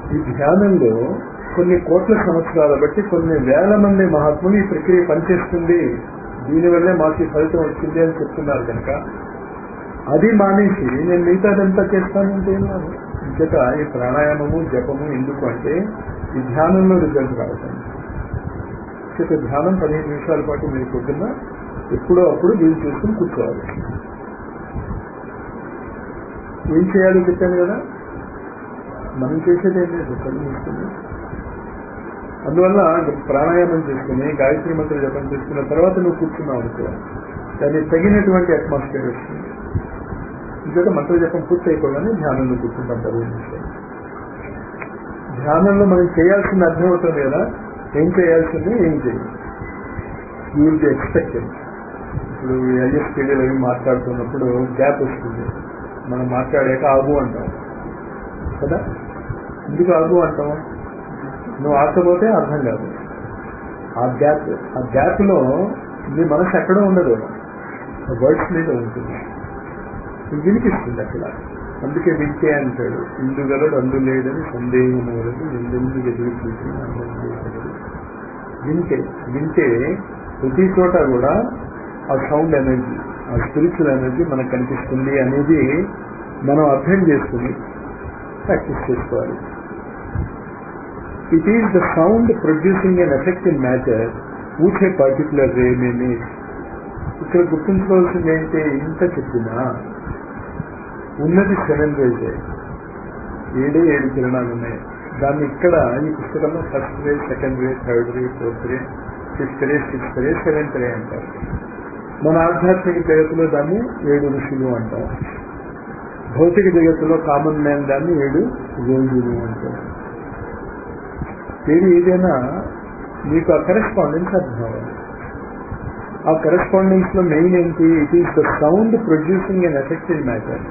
ఈ ధ్యానంలో కొన్ని కోట్ల సంవత్సరాల బట్టి కొన్ని వేల మంది మహాత్ములు ఈ ప్రక్రియ పనిచేస్తుంది, దీనివల్లే మాకు ఈ ఫలితం వచ్చింది అని చెప్తున్నారు కనుక అది మానేసి నేను మిగతాదంతా చేస్తానంటే ఇంకట ఈ ప్రాణాయామము జపము ఎందుకు అంటే ఈ ధ్యానంలో రిజల్ట్ రావటం. ధ్యానం 15 నిమిషాల పాటు మీరు పొద్దున్న ఎప్పుడో అప్పుడు వీలు చేసుకుని కూర్చోవాలి. ఏం చేయాలో చెప్పాను కదా, మనం చేసేది ఏం లేదు, కళ్ళు మూసుకుని. అందువల్ల ప్రాణాయామం చేసుకుని గాయత్రి మంత్ర జపం చేసుకున్న తర్వాత నువ్వు కూర్చున్నావు అనుకో, దానికి తగినటువంటి అట్మాస్ఫియర్ వస్తుంది. ఇంకొక మంత్ర జపం పూర్తి అయిపోగానే ధ్యానంలో కూర్చుంటాం 15 నిమిషాలు. ధ్యానంలో మనం చేయాల్సింది అర్థం అవుతుంది కదా, ఏం చేయాల్సింది ఏం చేయాలి. You will be expected. ఇప్పుడు ఐఎస్పీడీలు అవి మాట్లాడుతున్నప్పుడు గ్యాప్ వస్తుంది, మనం మాట్లాడాక ఆగు అంటాం కదా. ఎందుకు ఆగు అంటాం? నువ్వు ఆకపోతే అర్థం కాదు. ఆ గ్యాప్లో నీ మనసు ఎక్కడో ఉండదు, వర్డ్స్ మీద ఉంటుంది, వినిపిస్తుంది అక్కడ. అందుకే వింటే అంటాడు, ఇందు గలడు అందు లేడని సందేహం వలదు, ఎందెందుకు ఎదురు చూసి వింటే వింటే ప్రతి చోట కూడా ఆ సౌండ్ ఎనర్జీ, ఆ స్పిరిచువల్ ఎనర్జీ మనకు కనిపిస్తుంది అనేది మనం అర్థం చేసుకుని ప్రాక్టీస్ చేసుకోవాలి. It is the sound producing an effect in matter which a particular ray may make. ఇక్కడ గుర్తుంచుకోవాల్సింది ఏంటి, ఇంత చెప్పినా ఉన్నది 7 rays, 7 కిరణాలు ఉన్నాయి. దాన్ని ఇక్కడ ఈ పుస్తకంలో first ray, second ray, third ray, fourth ray, fifth ray, sixth ray, seventh ray అంటారు. మన ఆధ్యాత్మిక జగత్తులో దాన్ని 7 ఋషులు అంటారు. భౌతిక జగత్తులో కామన్ మ్యాన్ దాన్ని 7 రోజులు అంటారు. ఏదైనా మీకు ఆ కరెస్పాండెన్స్ అర్థం అవ్వాలి. ఆ కరెస్పాండెన్స్ లో మెయిన్ ఏంటి, it is the sound producing an effect in matter.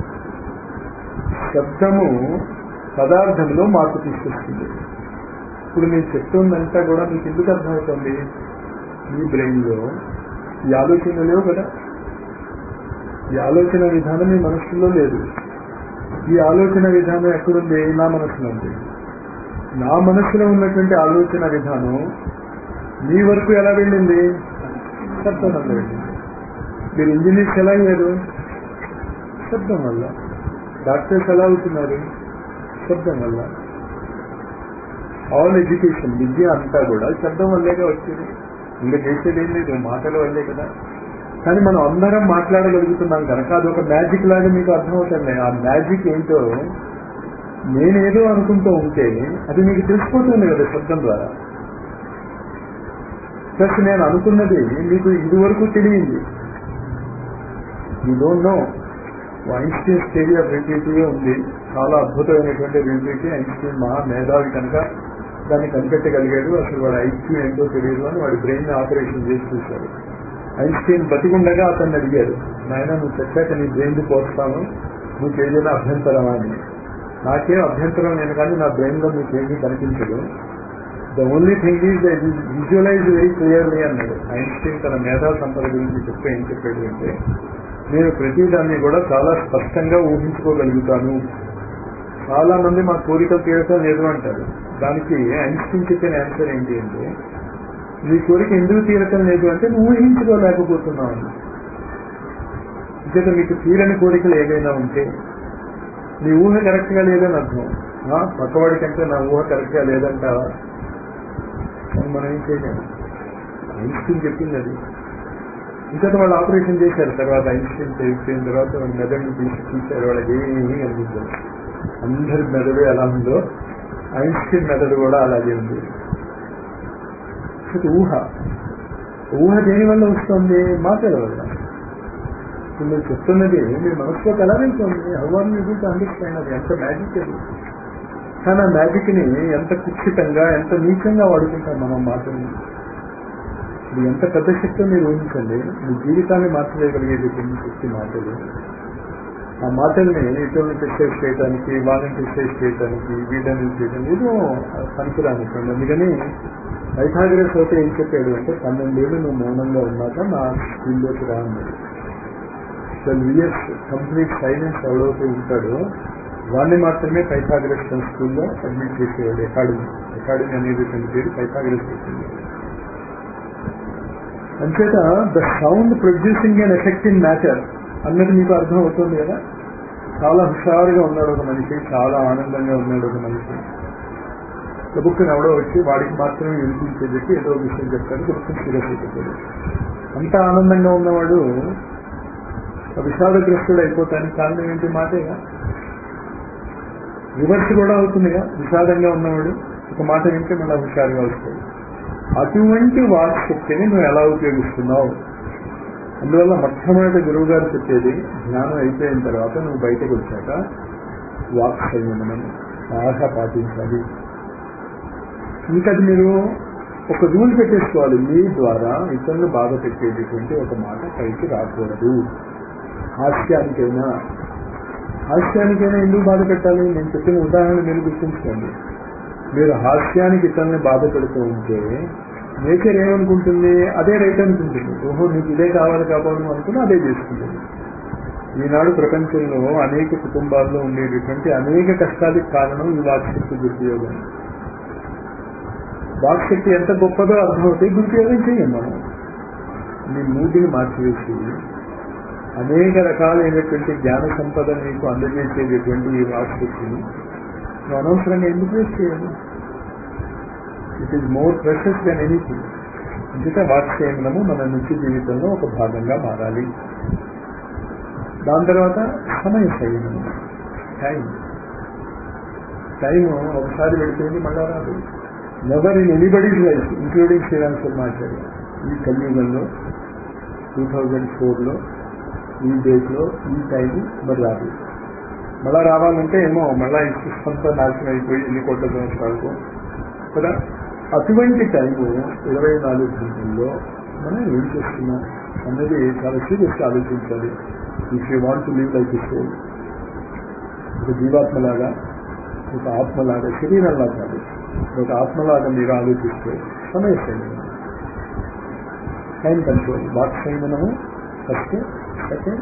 శబ్దము పదార్థంలో మార్పు తీసుకొస్తుంది. ఇప్పుడు నేను చెప్తుందంతా కూడా మీకు ఎందుకు అర్థమవుతుంది, మీ బ్రెయిన్లో ఈ ఆలోచన లేవు కదా, ఈ ఆలోచన విధానం మీ మనస్సులో లేదు. ఈ ఆలోచన విధానం ఎక్కడుంది, నా మనస్సులో ఉంది. నా మనస్సులో ఉన్నటువంటి ఆలోచన విధానం మీ వరకు ఎలా వెళ్ళింది, శబ్దం వల్ల వెళ్ళింది. మీరు ఇంజనీర్స్ ఎలా అయ్యారు, శబ్దం వల్ల. డాక్టర్స్ ఎలా అవుతున్నారు, శబ్దం వల్ల. ఆల్ ఎడ్యుకేషన్, విద్య అంతా కూడా శబ్దం వల్లేగా వచ్చేది. ఇంకా చేసేది ఏం లేదు, మాటల వల్లే కదా. కానీ మనం అందరం మాట్లాడగలుగుతున్నాం కనుక అదొక మ్యాజిక్ లాగా మీకు అర్థమవుతుంది. ఆ మ్యాజిక్ ఏంటో నేనేదో అనుకుంటూ ఉంటే అది మీకు తెలిసిపోతుంది కదా శబ్దం ద్వారా. ప్లస్ నేను అనుకున్నది మీకు ఇదివరకు తెలియంది, you don't know. Einstein theory of relativity ఉంది, చాలా అద్భుతమైనటువంటి రిలేటివిటీ. ఐన్స్టీన్ మహా మేధావి కనుక దాన్ని కనిపెట్టగలిగాడు. అసలు వాడు ఐక్యూ ఏంటో తెలియదు అని వాడి బ్రెయిన్ ఆపరేషన్ చేసి చూశాడు. ఐన్స్టీన్ బతికుండగా అతన్ని అడిగారు, నాయన నువ్వు చచ్చాక నీ బ్రెయిన్ పోస్తాను, నీకు ఏదైనా అభ్యంతరమా అని. నాకేం అభ్యంతరం లేదు, కానీ నా బ్రెయిన్లో మీకేమీ కనిపించదు. The only thing is that is visualize very clearly అన్నాడు. ఐన్స్టీన్ తన మేధా సంపద గురించి చెప్తే ఏం చెప్పాడు అంటే, నేను ప్రతిదాన్ని కూడా చాలా స్పష్టంగా ఊహించుకోగలుగుతాను. చాలా మంది మా కోరికలు తీరటం లేదు అంటారు. దానికి ఐన్స్టీన్ చెప్పిన ఆన్సర్ ఏంటి అంటే, నీ కోరిక ఎందుకు తీరటం లేదు అంటే నువ్వు ఊహించుకోలేకపోతున్నావు. ఇంకేత మీకు తీరని కోరికలు ఏవైనా ఉంటే నీ ఊహ కరెక్ట్గా లేదని అర్థం. పక్కవాడి కంటే నా ఊహ కరెక్ట్గా లేదంటావా అని మనం ఏం చేయలేము. ఐన్స్టీన్ చెప్పింది అది. ఇంకా వాళ్ళు ఆపరేషన్ చేశారు. తర్వాత ఐన్స్టీన్ చేసిన తర్వాత వాళ్ళ మెదడుని తీశారు. వాళ్ళకి ఏమీ కనిపించారు. అందరి మెదడు ఎలా ఉందో ఐన్స్టీన్ మెదడు కూడా అలాగే ఉంది. ఊహ దేని వల్ల వస్తుంది, మాటల వల్ల. ఇప్పుడు మీరు చెప్తున్నది మీ మనసులోకి ఎలా వెళ్తుంది, హౌఆర్ యూ టు అండర్స్టాండ్. అది ఎంత మ్యాజిక్ అది. కానీ ఆ మ్యాజిక్ ని ఎంత కుక్షితంగా, ఎంత నీచంగా వాడుకుంటాం మనం మాటల్ని. ఇది ఎంత పెద్ద శక్తి మీరు ఊహించండి. మీ జీవితాన్ని మార్చలేగలిగేటువంటి శక్తి మాటలు. ఆ మాటల్ని ఇటువంటి టెక్స్టైజ్ చేయడానికి, వాళ్ళని టెక్స్టైజ్ చేయడానికి, వీళ్ళని చేయడానికి ఏదో పనికిరానివ్వండి. అందుకని పైథాగరస్ అయితే ఏం చెప్పాడు అంటే, 12 ఏళ్ళు నువ్వు మౌనంగా ఉన్నాక నా స్కూల్లోకి రా అన్నాడు. 12 years కంప్లీట్ సైలెన్స్ ఎవడవుతూ ఉంటాడో వాడిని మాత్రమే పైథాగరస్ స్కూల్లో అడ్మిట్ చేసేవాడు. అకాడమీ అనేటువంటి పేరు పైథాగరస్ వచ్చింది. అంచేత the sound producing and effect in matter అన్నది మీకు అర్థం అవుతుంది కదా. చాలా హుషారుగా ఉన్నాడు ఒక మనిషి, చాలా ఆనందంగా ఉన్నాడు ఒక మనిషి. ప్రభుత్వం ఎవడో వచ్చి వాడికి మాత్రమే వినిపించేది ఏదో విషయం చెప్తాడు, ప్రభుత్వం సీరియస్ అయిపోతాడు. అంత ఆనందంగా ఉన్నవాడు విషాదగ్రస్తుడు అయిపోతానికి కారణం ఏంటి? మాటేగా. రివర్స్ కూడా అవుతుందిగా. విషాదంగా ఉన్నవాడు ఒక మాట వింటే మళ్ళీ హుషారుగా వస్తాడు. అటువంటి వాక్ శక్తిని నువ్వు ఎలా ఉపయోగిస్తున్నావు? అందువల్ల మొట్టమొదటి గురువు గారు చెప్పేది, జ్ఞానం అయిపోయిన తర్వాత నువ్వు బయటకు వచ్చాక వాక్ సంయమనం బాగా పాటించాలి. ఇంకా మీరు ఒక రూల్ పెట్టేసుకోవాలి, మీ ద్వారా ఇతరులు బాధ పెట్టేటటువంటి ఒక మాట పైకి రాకూడదు. హాస్యానికైనా ఎందుకు బాధ పెట్టాలి? నేను చెప్పిన ఉదాహరణ మీరు గుర్తుంచుకోండి. మీరు హాస్యానికి ఇతరులని బాధ పెడుతూ ఉంటే నేచర్ ఏమనుకుంటుంది? అదే రైట్ అనుకుంటుంది. ఓహో నీకు ఇదే కావాలి కాపాడు అనుకుని అదే చేసుకుంటుంది. ఈనాడు ప్రపంచంలో అనేక కుటుంబాల్లో ఉండేటటువంటి అనేక కష్టాలకు కారణం ఈ వాక్శక్తి దుర్వియోగం. వాక్శక్తి ఎంత గొప్పదో అర్థమవుతాయి, దుర్వియోగం చేయం మనం. మీ మూడిని మార్చివేసి అనేక రకాలైనటువంటి జ్ఞాన సంపద మీకు అందజేసేటటువంటి ఈ వాక్శక్తిని నువ్వు అనవసరంగా ఎందుకు వేస్ట్ చేయాలి? It is more precious than anything. అందుకే వాక్సంయమనము మన నిత్య జీవితంలో ఒక భాగంగా మారాలి. దాని తర్వాత సమయ సంయమనం. టైం ఒకసారి వెళ్ళిపోయింది, మళ్ళా రాదు. Never in anybody's life including Shriram Sharmacharya ఈ కలియుగంలో 2004లో ఈ డేట్లో ఈ టైం మరి రాదు. మళ్ళా రావాలంటే ఏమో మళ్ళా ఈ సిస్టంతో నాశనం అయిపోయి ఎన్ని కోట్ల సంవత్సరాలకు కదా. అటువంటి టైము 24 గంటల్లో మనం ఏం చేస్తున్నాం అన్నది చాలా సీరియస్గా ఆలోచించాలి. If you want to live like his soul, ఒక జీవాత్మలాగా, ఒక ఆత్మలాగా, శరీరంలా కాదు, ఒక ఆత్మలాగా మీరు ఆలోచిస్తే సమయ సంయమనం, టైం కంట్రోల్, వాక్ సంయమనము ఫస్ట్. సెకండ్,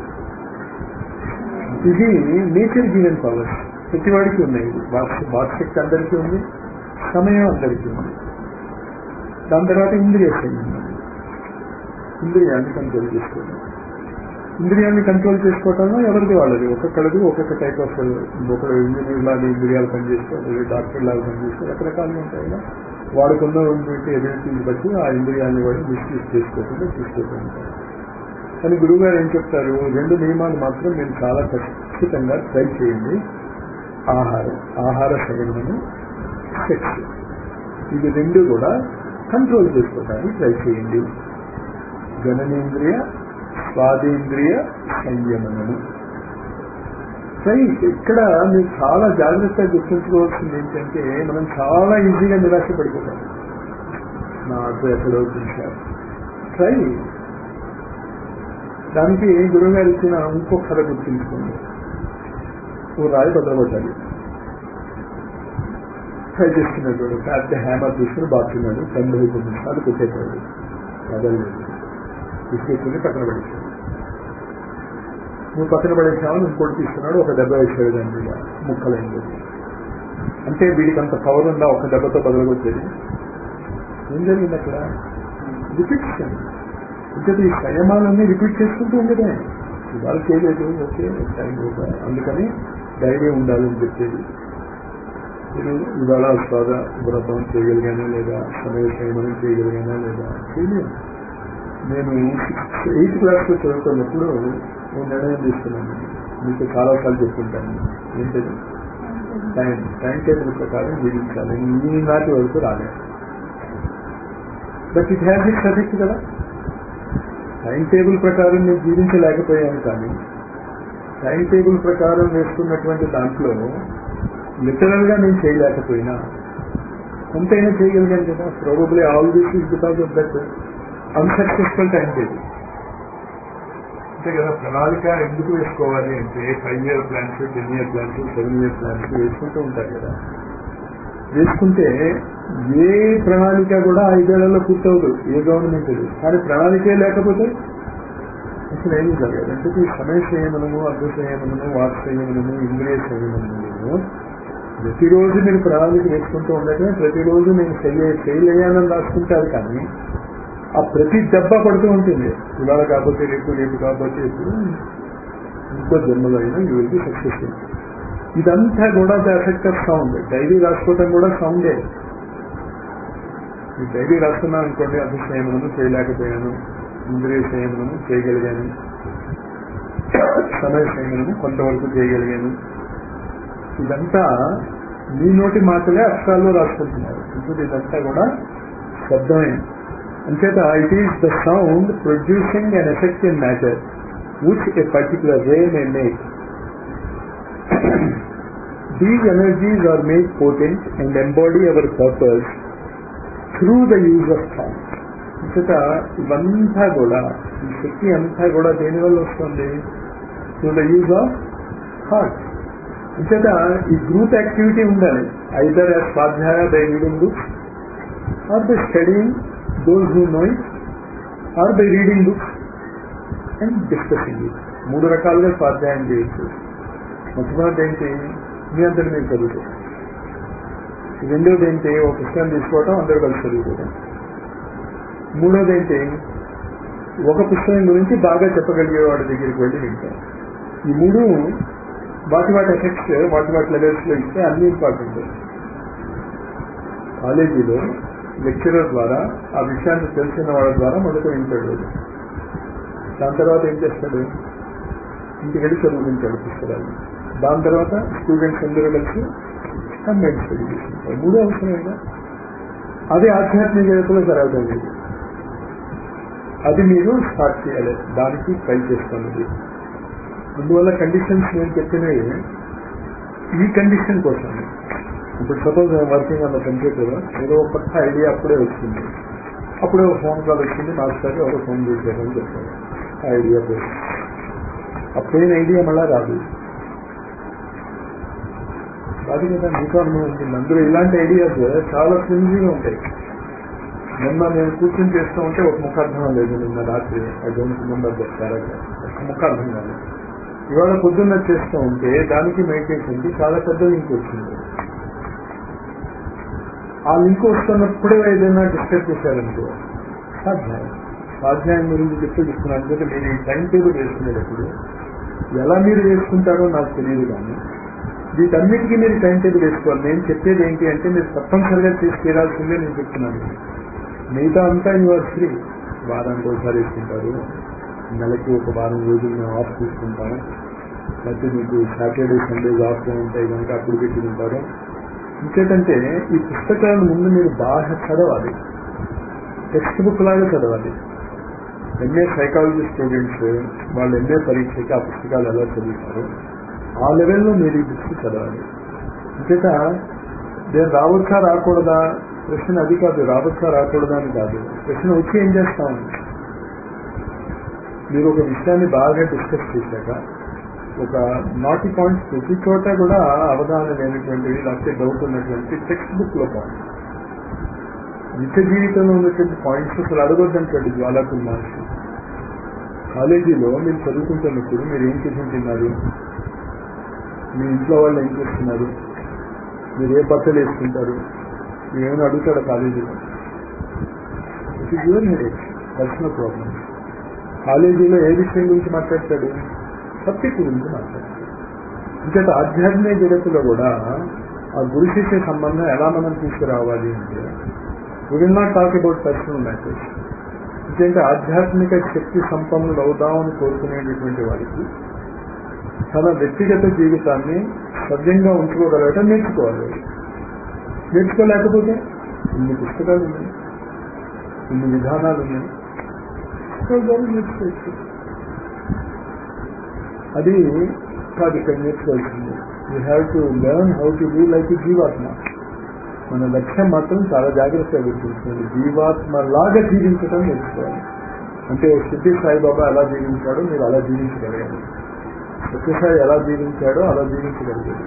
ఇది నేచర్ గివెన్ పవర్స్, ప్రతివాడికి ఉన్నాయి. వాక్శక్తి అందరికీ ఉంది, సమయం అందరికీ ఉంది. దాని తర్వాత ఇంద్రియ సంయమనం, ఇంద్రియాన్ని కంట్రోల్ చేసుకోవడం. ఇంద్రియాన్ని కంట్రోల్ చేసుకోవటంలో ఎవరికి వాళ్ళది, ఒక్కొక్కడిది ఒక్కొక్క టైప్ ఆఫ్, ఒకడు ఇంజనీర్ లాగా ఇంద్రియాలు పనిచేసుకోవాలి, డాక్టర్ లాగా పనిచేసుకోవాలి, రకరకాలుగా ఉంటాయి కదా. వాడుకున్న ఉన్నటువంటి ఎబిలిటీని బట్టి ఆ ఇంద్రియాన్ని వాడు మిస్యూజ్ చేసుకోకుండా చూసుకోవటం ఉంటారు. కానీ గురువుగారు ఏం చెప్తారు? 2 నియమాలు మాత్రం మీరు చాలా ఖచ్చితంగా ట్రై చేయండి. ఆహార సంయమనము, సెక్స్. ఇది 2 కూడా కంట్రోల్ చేసుకోవడానికి ట్రై చేయండి. జననేంద్రియ స్వాదేంద్రియ సంయమనము. ఇక్కడ మీరు చాలా జాగ్రత్తగా గుర్తుంచుకోవాల్సింది ఏంటంటే, మనం చాలా ఈజీగా నిరాశపడిపోతాం. నాకు ఎక్కడో చూశారు. ట్రై. దానికి గురువుగారు ఇచ్చిన ఇంకో కథ గుర్తుంచుకోండి. ఓ రాయి బదలగొట్టాలి, ట్రై చేస్తున్నాడు. పెద్ద హ్యామర్ తీసుకుని బాగుతున్నాడు, 99 నిమిషాలు కొట్టేశాడు, వదలలేదు. తీసుకెళ్ళి పక్కన పడేశాడు. నువ్వు పక్కన పడేసామని ఇంకోటి తీసుకున్నాడు, ఒక దెబ్బ వేసాడు, దాని మీద ముక్కలైంది. అంటే వీడికి అంత పవర్ ఉందా ఒక దెబ్బతో బదలగొచ్చేది? ఏం జరిగింది అక్కడ? రిపీట్షన్. అంటే ఈ సంయమాలన్నీ రిపీట్ చేసుకుంటూ ఉండేదే. ఇవాళ చేయలేదు, ఓకే టైం ఓకే. అందుకని ధైర్యం ఉండాలని చెప్పేది. మీరు ఇవాళ స్వాద వ్రతం చేయగలిగానా లేదా, సమయ సంయమనం చేయగలిగానా లేదా, చేయలేదు. నేను 8th క్లాస్లో చదువుతున్నప్పుడు నేను నిర్ణయం తీసుకున్నాను, మీకు చాలాసార్లు చెప్పుకుంటాను. ఏంటది? టైం టేబుల్ ప్రకారం జీవించాలి. ఈనాటి వరకు రాలేదు. But it has its effect కదా. టైం టేబుల్ ప్రకారం నేను జీవించలేకపోయాను, కానీ టైం టేబుల్ ప్రకారం వేసుకున్నటువంటి దాంట్లో లిటరల్గా నేను చేయలేకపోయినా కొంతైనా చేయగలిగాను కదా. Probably all this is because of that unsuccessful time table. అంతే కదా. ప్రణాళిక ఎందుకు వేసుకోవాలి అంటే 5 year plans, 10 year plans, 7 year plans వేసుకుంటూ ఉంటారు కదా. వేసుకుంటే ఏ ప్రణాళిక కూడా 5 ఏళ్లలో పూర్తవదు, ఏ గవర్నమెంట్. కానీ ప్రణాళికే లేకపోతే సమస్యలు ఏమీ జరగదు. అంటే ఈ సమయ సంయమనము, అర్థ సంయమనము, వాక్ సంయమనము, ఇంద్రియ సంయమనము ప్రతిరోజు మీరు ప్రణాళిక వేసుకుంటూ ఉండటమే. ప్రతిరోజు నేను ఫెయిల్ అయ్యానని రాసుకుంటారు, కానీ ఆ ప్రతి దెబ్బ పడుతూ ఉంటుంది. ఇవాళ కాకపోతే రేపు, రేపు కాకపోతే ఎప్పుడు, ఇంకో జన్మలో అయినా యూ విల్ బి సక్సెస్ఫుల్. ఇదంతా కూడా the effect of sound. Diary రాసుకోవటం కూడా సౌండే. ఈ డైరీ రాసుకున్నాను అనుకోండి, అర్థ సంయమనము చేయలేకపోయాను, ఇంద్రియ సంయమనము చేయగలిగాను, సమయ సంయమనము కొంతవరకు చేయగలిగాను. ఇదంతా మీ నోటి మాటలే అక్షరాల్లో రాసుకుంటున్నారు. ఇప్పుడు ఇదంతా కూడా శబ్దమే. అంచేత it is the sound producing an effect in matter which a particular ray may make. These energies are made potent and embody our purpose through the use of sound. అంచేత ఇవంతా కూడా, ఈ శక్తి అంతా కూడా దేనివల్ల వస్తుంది? Through the use of heart. అంచేత ఈ గ్రూప్ యాక్టివిటీ ఉండాలి. ఐదర్ యాజ్ స్వాధ్యాయ by reading books, or by studying those who know it, or by reading books and discussing it. 3 రకాలుగా స్వాధ్యాయం చేయొచ్చు. మొట్టమొదటి ఏంటి? మీ అందరూ మీరు చదువుతారు. రెండోది ఏంటి? ఒక పుస్తకం తీసుకోవటం, అందరూ కలిసి చదువుకోవడం. మూడోది ఏంటి? ఒక పుస్తకం గురించి బాగా చెప్పగలిగే వాడి దగ్గరికి వెళ్ళి వింటాం. ఈ 3 వాటి ఎఫెక్ట్స్ వాటి లెవెల్స్లో ఇస్తే అన్ని ఇంపార్టెంట్. కాలేజీలో లెక్చరర్ ద్వారా ఆ విషయాన్ని తెలిసిన వాళ్ళ ద్వారా మొదట వింటాడు. దాని తర్వాత ఏం చేస్తాడు? ఇంటికి వెళ్ళి చదువుకుంటాడు పుస్తకాలు. దాని తర్వాత స్టూడెంట్స్ అందరూ కలిసి కంబైన్ స్టడీ చేసుకుంటారు. 3 అవసరమేగా. అది ఆధ్యాత్మిక జగత్తులో జరగడం లేదు. అది మీరు స్టార్ట్ చేయాలి. దానికి ట్రై చేస్తున్నది. అందువల్ల కండిషన్స్ నేను చెప్పినవి ఈ కండిషన్ కోసం. ఇప్పుడు suppose working on the computer, ఏదో ఒక కొత్త ఐడియా అప్పుడే వచ్చింది. అప్పుడే ఒక ఫోన్ కాల్ వచ్చింది, మాస్టర్ ఎవరో ఫోన్ చేశారని చెప్పారు. ఆ ఐడియా పోయి అప్పుడైన ఐడియా మళ్ళా రాదు కదా. మీకు అనుభవం ఉంటుంది. అందులో ఇలాంటి ఐడియాస్ చాలా క్లింజీగా ఉంటాయి. నిన్న నేను కూర్చొని చేస్తూ ఉంటే ఒక ముఖార్థం లేదు. నిన్న రాత్రి I don't remember that paragraph, ఒక ముఖార్థం కాదు. ఇవాళ పొద్దున్న చేస్తూ ఉంటే దానికి మెడిటేషన్కి చాలా పెద్ద లింక్ వచ్చింది. ఆ లింక్ వస్తున్నప్పుడే ఏదైనా డిస్కస్ చేశారనుకో స్వాధ్యాయం గురించి చెప్తున్నాను. అంటే మీరు ఈ టైం టేబుల్ వేసుకునేటప్పుడు ఎలా మీరు వేసుకుంటారో నాకు తెలియదు, కానీ వీటన్నిటికీ మీరు టైం టేబుల్ వేసుకోవాలి. నేను చెప్పేది ఏంటి అంటే మీరు తప్పనిసరిగా చేసి తీరాల్సిందే నేను చెప్తున్నాను. మిగతా అంతా యువర్ ఫ్రీ. వారానికి ఒకసారి వేసుకుంటారు, నెలకి ఒక వారం రోజులు మేము ఆఫ్ తీసుకుంటాము, లేకపోతే మీకు సాటర్డే సండేస్ ఆఫ్ ఉంటాయి కనుక అప్పుడు పెట్టుకుంటారు. ఇంకేంటంటే ఈ పుస్తకాలను ముందు మీరు బాగా చదవాలి, టెక్స్ట్ బుక్ లాగా చదవాలి. ఎంఏ సైకాలజీ స్టూడెంట్స్ వాళ్ళు ఎంఏ పరీక్షకి ఆ పుస్తకాలు ఎలా చదువుతారో ఆ లెవెల్లో మీరు ఈ బుక్స్ చదవాలి. ఇంకేత నేను రావచ్చా రాకూడదా ప్రశ్న అది కాదు, రావచ్చా రాకూడదా అని కాదు. ప్రశ్న వచ్చి ఏం చేస్తాం? మీరు ఒక విషయాన్ని బాగా డిస్కస్ చేశాక ఒక నాటి పాయింట్స్ ప్రతి చోట కూడా అవగాహన లేనటువంటివి, లేకపోతే డౌట్ ఉన్నటువంటి టెక్స్ట్ బుక్లో పాయింట్స్, నిత్య జీవితంలో ఉన్నటువంటి పాయింట్స్ అసలు అడగొద్దంటే జ్వాలాకుల మహర్షి. కాలేజీలో మీరు చదువుకుంటున్నప్పుడు మీరు ఏం చేస్తుంటున్నారు, మీ ఇంట్లో వాళ్ళు ఏం చేస్తున్నారు, మీరు ఏ బట్టలు వేసుకుంటారు, మీరేమైనా అడుగుతారా కాలేజీలో? It is your headache, personal problem. కాలేజీలో ఏ విషయం గురించి మాట్లాడతాడు? సబ్జెక్ట్ గురించి మాట్లాడతాడు. ఇంకేత ఆధ్యాత్మిక జగత్తులో కూడా ఆ గురు శిష్య సంబంధం ఎలా మనం తీసుకురావాలి అంటే we will not talk about personal matters. ఎందుకంటే ఆధ్యాత్మిక శక్తి సంపన్నులు అవుదామని కోరుకునేటటువంటి వారికి తన వ్యక్తిగత జీవితాన్ని సవ్యంగా ఉంచుకోగలగటం నేర్చుకోవాలి. నేర్చుకోలేకపోతే ఇన్ని పుస్తకాలు ఉన్నాయి, ఇన్ని విధానాలు ఉన్నాయి, నేర్చుకోవచ్చు. అది కాదు ఇక్కడ నేర్చుకోవాల్సింది. You have to learn how to be like a జీవాత్మ. మన లక్ష్యం మాత్రం చాలా జాగ్రత్తగా గుర్తుంచుకోండి. జీవాత్మ లాగా జీవించడం నేర్చుకోవాలి. అంటే సిద్ధి సాయిబాబా ఎలా జీవించాడో మీరు అలా జీవించగలగాలి. సత్యసాయి ఎలా జీవించాడో అలా జీవించగలిగాడు.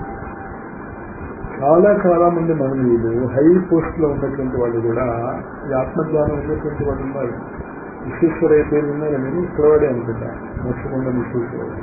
చాలా మంది మహనీయులు హై పోస్ట్ లో ఉన్నటువంటి వాళ్ళు కూడా ఈ ఆత్మజ్ఞానం ఉన్నటువంటి వాళ్ళు ఉన్నారు. విశ్వేశ్వరయ్య పేరు విన్నారా నేను? ఇక్కడవాడే అనుకుంటా, మర్చిపోండి విశ్వేశ్వరయ్య.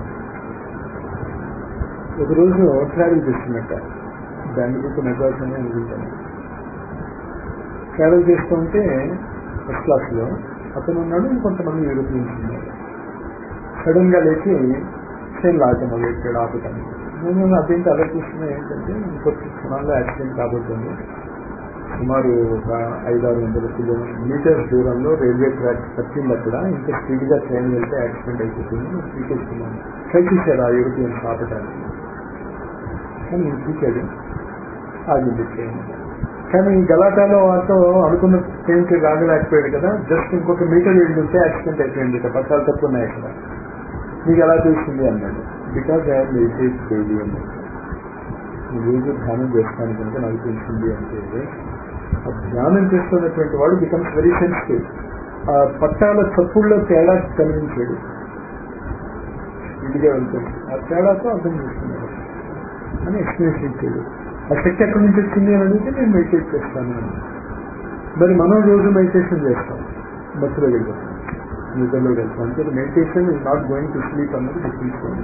ఒకరోజు ట్రావెల్ చేస్తున్నట్ట, బెంగళూరు టు మెడ్రాస్ అని అనుకుంటాను. ట్రావెల్ చేస్తూ ఉంటే ఫస్ట్ క్లాస్లో అతను ఉన్నాడు, ఇంకొంతమంది యూరోపియన్స్ ఉన్నారు. సడన్ గా లేచి ట్రైన్ లాగటం మొదలెట్టాడు ఆపుతాను. నేను అదేంటి అలర్ట్ చేస్తున్నా ఏంటంటే ఇంకొక క్షణాల్లో యాక్సిడెంట్ కాబోతుంది. సుమారు ఒక 500-600 మీటర్స్ దూరంలో రైల్వే ట్రాక్ పట్టింది. అక్కడ ఇంకా స్పీడ్గా ట్రైన్ వెళ్తే యాక్సిడెంట్ అయిపోతుంది. నేను పీకేస్తున్నాను. ట్రై చేశాడు ఆ యూరోపియన్స్ ఆపటానికి, కానీ నేను పీకాడు, ఆగింది ట్రైన్. కానీ గలాటాలో వాటితో అనుకున్న ట్రైన్కి రాగలేకపోయాడు కదా, జస్ట్ ఇంకొక మీటర్ వెళ్ళుంటే యాక్సిడెంట్ అయిపోయింది. ఇక పట్టాలు తక్కువ ఉన్నాయి అక్కడ. మీకు ఎలా తెలిసింది అన్నాడు. Because I have meditate daily అన్నాడు. నేను రోజు ధ్యానం చేస్తాను కనుక నాకు తెలిసింది అంటే, ఆ ధ్యానం చేస్తున్నటువంటి వాడు బికమ్స్ వెరీ సెన్సిటివ్. ఆ పట్టాల చప్పుల్లో తేడా కనిపించాడు, ఇదిగా వెళ్తుంది. ఆ తేడాతో అర్థం చేసుకున్నాడు అని ఎక్స్ప్లెనేషన్ ఇచ్చాడు. ఆ శక్తి ఎక్కడి నుంచి వచ్చింది అని అడిగితే నేను మెడిటేట్ చేస్తాను అని. మరి మనం రోజు మెడిటేషన్ చేస్తాం, బస్సులో వెళ్ళిపోతాం, నిద్రలో వెళ్తాం. అంటే meditation is not going to sleep అన్నది గుర్తుంచుకోండి.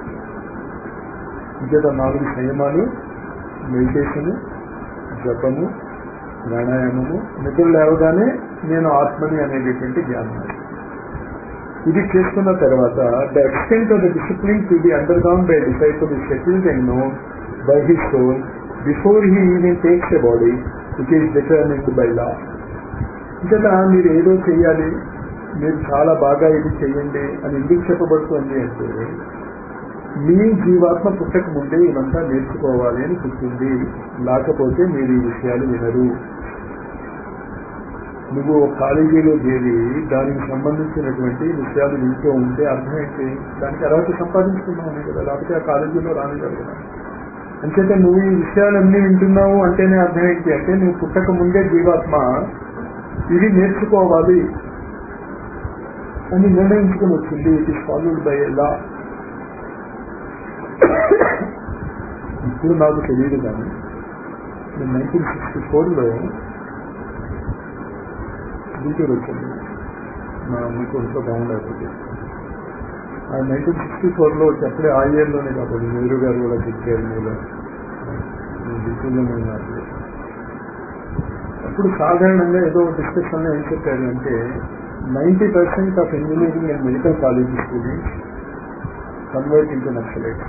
ఇంకేత 4 సంయమాలు: మెడిటేషన్, జపము, ప్రాణాయామము, నిద్ర లేవగానే నేను ఆత్మని అనేటటువంటి జ్ఞానం. ఇది చేసుకున్న తర్వాత the extent of the discipline to be undergone by disciple is settled and known by his soul before he even takes a body it is determined by law. ఇంకట మీరు ఏదో చెయ్యాలి, మీరు చాలా బాగా ఇది చెయ్యండి అని ఎందుకు చెప్పబడుతుంది అంటే, మీ జీవాత్మ పుట్టక ముందే ఇదంతా నేర్చుకోవాలి అని పుట్టింది. లేకపోతే మీరు ఈ విషయాలు వినరు. నువ్వు కాలేజీలో చేరి దానికి సంబంధించినటువంటి విషయాలు వింటూ ఉంటే అర్థం ఏంటి? దానికి అర్హత సంపాదించుకున్నావు కదా, లేకపోతే ఆ కాలేజీలో రానివ్వరు కదా. అంచేతే నువ్వు ఈ విషయాలన్నీ వింటున్నావు అంటేనే అర్థం ఏంటి అంటే, నువ్వు పుట్టక ముందే జీవాత్మ ఇది నేర్చుకోవాలి అని నిర్ణయించుకుని వచ్చింది. It is followed by law. ఇప్పుడు నాకు తెలియదు, కానీ 1964లో గుంటూరు వచ్చింది. మా అమ్మకు ఇంట్లో బాగుండకపోతే ఆ 1964లో వచ్చి అప్పుడే ఆ ఇయర్లోనే కాబట్టి నెహ్రూ గారు కూడా చెప్పారు మీరు గుంటూరులోనే ఉన్నారు. అప్పుడు సాధారణంగా ఏదో డిస్కషన్లో ఏం చెప్పారు అంటే, 90% of engineering and medical college students convert into Naxalites.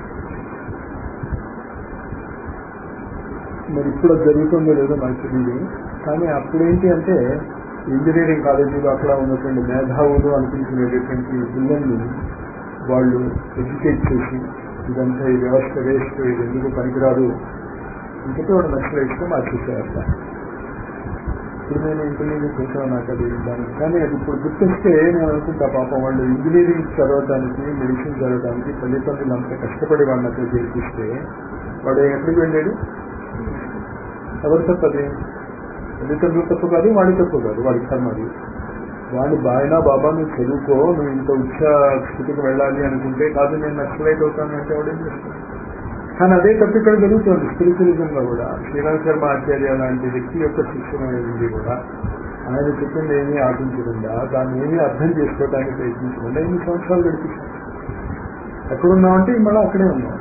మరి ఇప్పుడు జరుగుతుందో లేదో నాకు తెలియదు, కానీ అప్పుడేంటి అంటే ఇంజనీరింగ్ కాలేజీలో అక్కడ ఉన్నటువంటి మేధావులు అనిపించినటువంటి పిల్లల్ని వాళ్ళు ఎడ్యుకేట్ చేసి ఇదంతా ఈ వ్యవస్థ వేస్ట్, ఇది ఎందుకు పనికిరాదు ఇంకటి వాడు నక్సలైట్స్గా మార్చేసేవాళ్ళ. ఇప్పుడు నేను ఇంటర్మీడియట్ చేసాను, నాకు అది దానికి. కానీ అది ఇప్పుడు గుర్తొస్తే నేను అనుకుంటా, పాపం వాళ్ళు ఇంజనీరింగ్ చదవడానికి, మెడిసిన్ చదవడానికి తల్లిదండ్రులు అంత కష్టపడి వాళ్ళని అక్కడ చేర్పిస్తే వాడు ఎక్కడికి వెళ్ళాడు? ఎవరు తప్పది? తల్లిదండ్రులు తప్పు కాదు, వాడి తప్పు కాదు, వాడి కర్మ అది. వాడు బాయినా బాబా నువ్వు చదువుకో, నువ్వు ఇంత ఉచ్చ స్థితికి వెళ్ళాలి అనుకుంటే, కాదు నేను నక్సలైట్ అవుతాను అంటే వాడేం చేస్తాను. కానీ అదే తప్పు ఇక్కడ జరుగుతుంది స్పిరిచువలిజంలో కూడా. శ్రీరామ్ శర్మ ఆచార్య లాంటి వ్యక్తి యొక్క శిక్షణ అనేది కూడా ఆయన చెప్పింది ఏమీ ఆశించకుండా, దాన్ని ఏమీ అర్థం చేసుకోవడానికి ప్రయత్నించకుండా ఎన్ని సంవత్సరాలు గడిపిస్తాం. ఎక్కడున్నామంటే మళ్ళీ అక్కడే ఉన్నాం.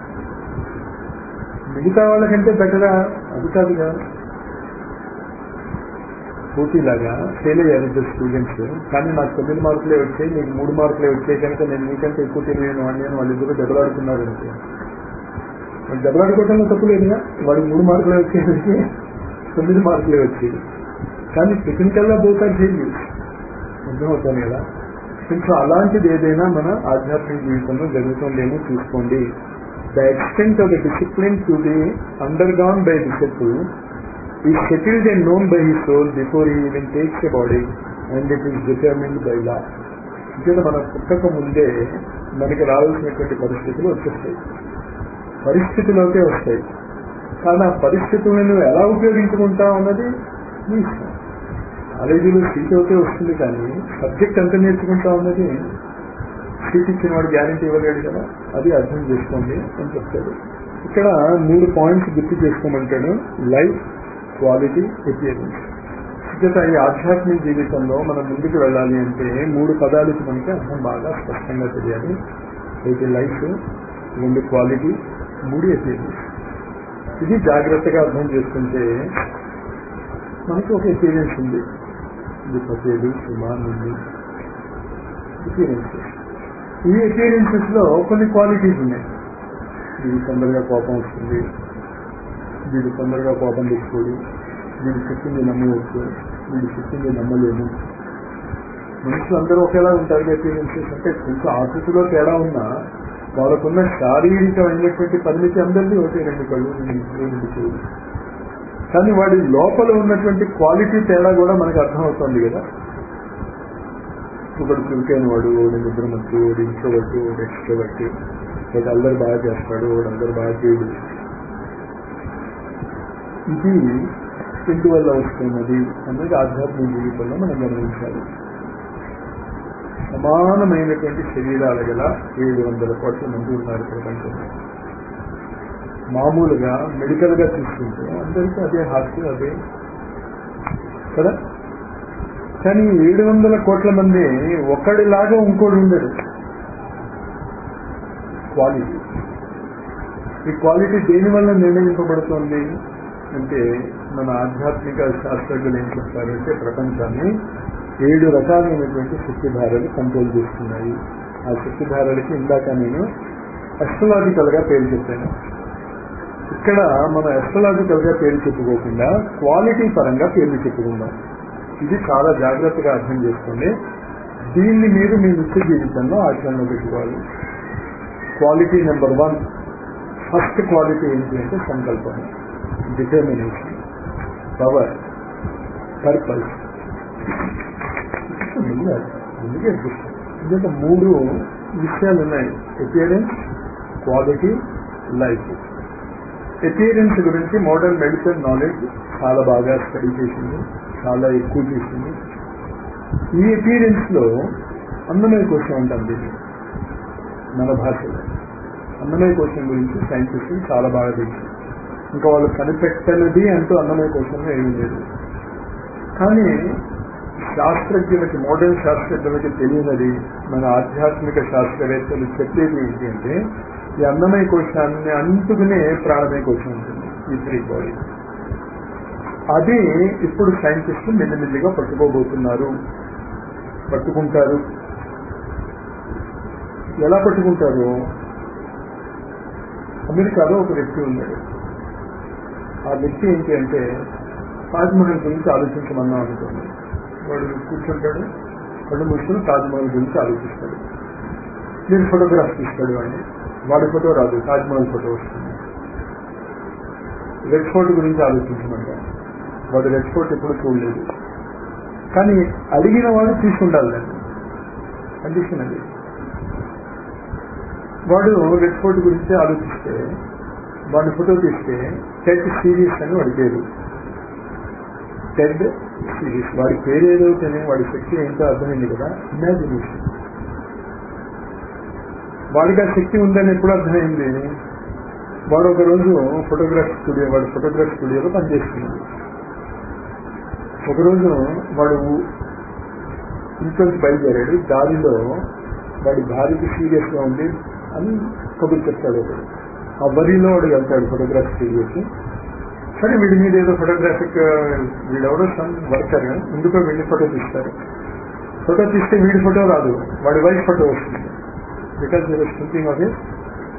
మిగతా వాళ్ళకంటే బెటరా? అది కాదుగా. పోటీలాగా ఫెయిల్ అయ్యారు ఇద్దరు స్టూడెంట్స్, కానీ నాకు 9 మార్కులే వచ్చాయి, నీకు 3 మార్కులే వచ్చాయి కనుక నేను నీకంటే ఎక్కువ తెలియని వాడిని అని వాళ్ళిద్దరూ దెబ్బలాడుకున్నారు అంటే, వాళ్ళు దెబ్బలాడుకోవటంలో తప్పు లేదుగా. వాడికి 3 మార్కులే వచ్చేసరికి 9 మార్కులే వచ్చేది. కానీ టెక్నికల్గా పోతారు ఫెయిల్, అర్థమవుతాను కదా. కొంచెం అలాంటిది ఏదైనా మన ఆధ్యాత్మిక జీవితంలో జరుగుతుందేమో చూసుకోండి. The extent of the discipline to be undergone by disciple is settled and known by his soul before he even takes a body, and it is determined by law. ఇక్కడ మన పుట్టక ముందే మనకి రావాల్సినటువంటి పరిస్థితులు వచ్చేస్తాయి, పరిస్థితుల్లోకే వస్తాయి. కానీ ఆ పరిస్థితులను ఎలా ఉపయోగించుకుంటాం అన్నది మీ ఇష్టం. కాలేజీలో సీట్ అయితే వస్తుంది, కానీ సబ్జెక్ట్ ఎంత నేర్చుకుంటాం అన్నది సీట్ ఇచ్చిన వాడు గ్యారంటీ ఇవ్వలేడు కదా. అది అర్థం చేసుకోండి అని చెప్తాడు. ఇక్కడ 3 పాయింట్స్ గుర్తు చేసుకోమంటాడు: లైఫ్, క్వాలిటీ, అపియరెన్స్. చేత ఈ ఆధ్యాత్మిక జీవితంలో మనం ముందుకు వెళ్ళాలి అంటే 3 పదాలకి మనకి అర్థం బాగా స్పష్టంగా తెలియాలి. ఒకటి లైఫ్, 2 క్వాలిటీ, 3 ఎపీరియన్స్. ఇది జాగ్రత్తగా అర్థం చేసుకుంటే మనకి ఒక ఎపీరియన్స్ ఉంది. ఇది పతేలు, సుమాన్ ఉంది, ఎపీరియన్సెస్. ఈ ఎపీరియన్సెస్ లో కొన్ని క్వాలిటీస్ ఉన్నాయి. వీడి తొందరగా కోపం వస్తుంది, వీడు తొందరగా కోపం తెచ్చుకోడు, వీడు చెప్పింది నమ్మవచ్చు, వీడు చెప్పింది నమ్మలేము. మనుషులందరూ ఒకేలా ఉంటారు. ఎపీరియన్సెస్ అంటే కొంచెం ఆకృతిలో తేడా ఉన్నా వాళ్ళకున్న శారీరకమైనటువంటి పరిమితి అందరికీ ఒకటి, 2 కళ్ళు, 2 చెవులు. కానీ వాడి లోపల ఉన్నటువంటి క్వాలిటీ తేడా కూడా మనకు అర్థమవుతుంది కదా. ఒకడు చురుకైన వాడు, వాడు నిద్రమత్తు, వాడు ఇంట్రోవర్ట్, వాడు ఎక్స్ట్రోవర్ట్, వాడు అందరు బాగా చేస్తాడు, వాడు అందరు బాగా చేయడు. ఇది ఎందువల్ల వస్తున్నది అన్నది ఆధ్యాత్మిక జీవితంలో మనం గమనించాలి. సమానమైనటువంటి శరీరాల గల 700 కోట్ల మంది ఉన్నారు ప్రపంచంలో. మామూలుగా మెడికల్ గా తీసుకుంటే అందరికీ అదే హార్ట్, అదే కదా. కానీ 700 కోట్ల మంది ఒకడిలాగా ఇంకోటి ఉండడు. క్వాలిటీ, ఈ క్వాలిటీ దేని వల్ల నిర్ణయింపబడుతోంది అంటే మన ఆధ్యాత్మిక శాస్త్రజ్ఞులు ఏం చెప్తారంటే ప్రపంచాన్ని 7 రకాలైనటువంటి శక్తిధారలు కంట్రోల్ చేస్తున్నాయి. ఆ శక్తిధారలకి ఇందాక నేను అస్ట్రాలాజికల్ గా పేరు చెప్పాను. ఇక్కడ మనం అస్ట్రాలాజికల్ గా పేరు చెప్పుకోకుండా క్వాలిటీ పరంగా పేర్లు చెప్పుకుందాం. ఇది చాలా జాగ్రత్తగా అర్థం చేసుకోండి. దీన్ని మీరు మీ నిత్య జీవితంలో ఆచరణలో పెట్టుకోవాలి. క్వాలిటీ నెంబర్ 1, ఫస్ట్ క్వాలిటీ ఏంటి అంటే సంకల్పం, డిటర్మినేషన్, పవర్, పర్పస్. ఎందుకంటే 3 విషయాలు ఉన్నాయి: ఎపియరెన్స్, క్వాలిటీ, లైఫ్. ఎపియరెన్స్ గురించి మోడర్న్ మెడిసిన్ నాలెడ్జ్ చాలా బాగా స్టడీ చేసింది, చాలా ఎక్కువ చేసింది. ఈ ఎపియరెన్స్ లో అన్నమయ కోశం ఉంటుంది. మన భాషలో అన్నమయ కోశం గురించి సైంటిస్టులు చాలా బాగా తెలిసింది. ఇంకా వాళ్ళు కనిపెట్టనిది అంటూ అన్నమయ కోశంలో ఏమీ లేదు. కానీ శాస్త్రజ్ఞులకి, మోడర్న్ శాస్త్రజ్ఞులకి తెలియనిది మన ఆధ్యాత్మిక శాస్త్రవేత్తలు చెప్పేది ఏంటి అంటే ఈ అన్నమయ కోశాన్ని అంటుకునే ప్రాణమయ కోశం ఉంటుంది, ఈ 3 బాడీ. అది ఇప్పుడు సైంటిస్టులు మెల్లిమెల్లిగా పట్టుకోబోతున్నారు, పట్టుకుంటారు. ఎలా పట్టుకుంటారు? అమెరికాలో ఒక వ్యక్తి ఉన్నాడు. ఆ వ్యక్తి ఏంటి అంటే తాజ్మహల్ గురించి ఆలోచించమన్నాం అనుకోండి. వాడు కూర్చుంటాడు, కళ్ళు మూసుకుని తాజ్మహల్ గురించి ఆలోచిస్తాడు. నేను ఫోటోగ్రాఫ్ తీస్తాడు వాడిని, వాడి ఫోటో రాదు, తాజ్మహల్ ఫోటో వస్తుంది. రెడ్ ఫోర్ట్ గురించి ఆలోచించమంటాడు, వాడు రెడ్ ఫోర్ట్ ఎప్పుడు చూడలేదు. కానీ అడిగిన వాడు తీసుకుంటాడు దాన్ని, కండిషన్ అది. వాడు రెడ్ ఫోర్ట్ గురించి ఆలోచిస్తే వాడి ఫోటో తీస్తే టెడ్ సిరీస్ అని వాడి పేరు. టెడ్ సిరీస్, వాడి పేరు ఏదైతేనే వాడి శక్తి ఏంటో అర్థమైంది కదా. ఇమాజినేషన్. వాడికి ఆ శక్తి ఉందని ఎప్పుడు అర్థమైంది? వాడు ఒక రోజు ఫోటోగ్రాఫ్ స్టూడియోలో పనిచేస్తున్నాడు. ఒకరోజు వాడు ఇంట్లోంచి బయలుదేరాడు. దారిలో వాడి భార్యకి సీరియస్ గా ఉంది అని కబురు చెప్తాడు ఒకడు. ఆ వరిలో వాడు వెళ్తాడు ఫోటోగ్రాఫ్ స్టూడియోకి. సరే వీడి మీద ఏదో ఫోటోగ్రాఫిక్, వీడెవడో సమ్ వర్కర్ ఎందుకో వీడి ఫోటో తీస్తారు. ఫోటో తీస్తే వీడి ఫోటో రాదు, వాడి వైఫ్ ఫోటో వస్తుంది. బికాస్ మీరు thinking of it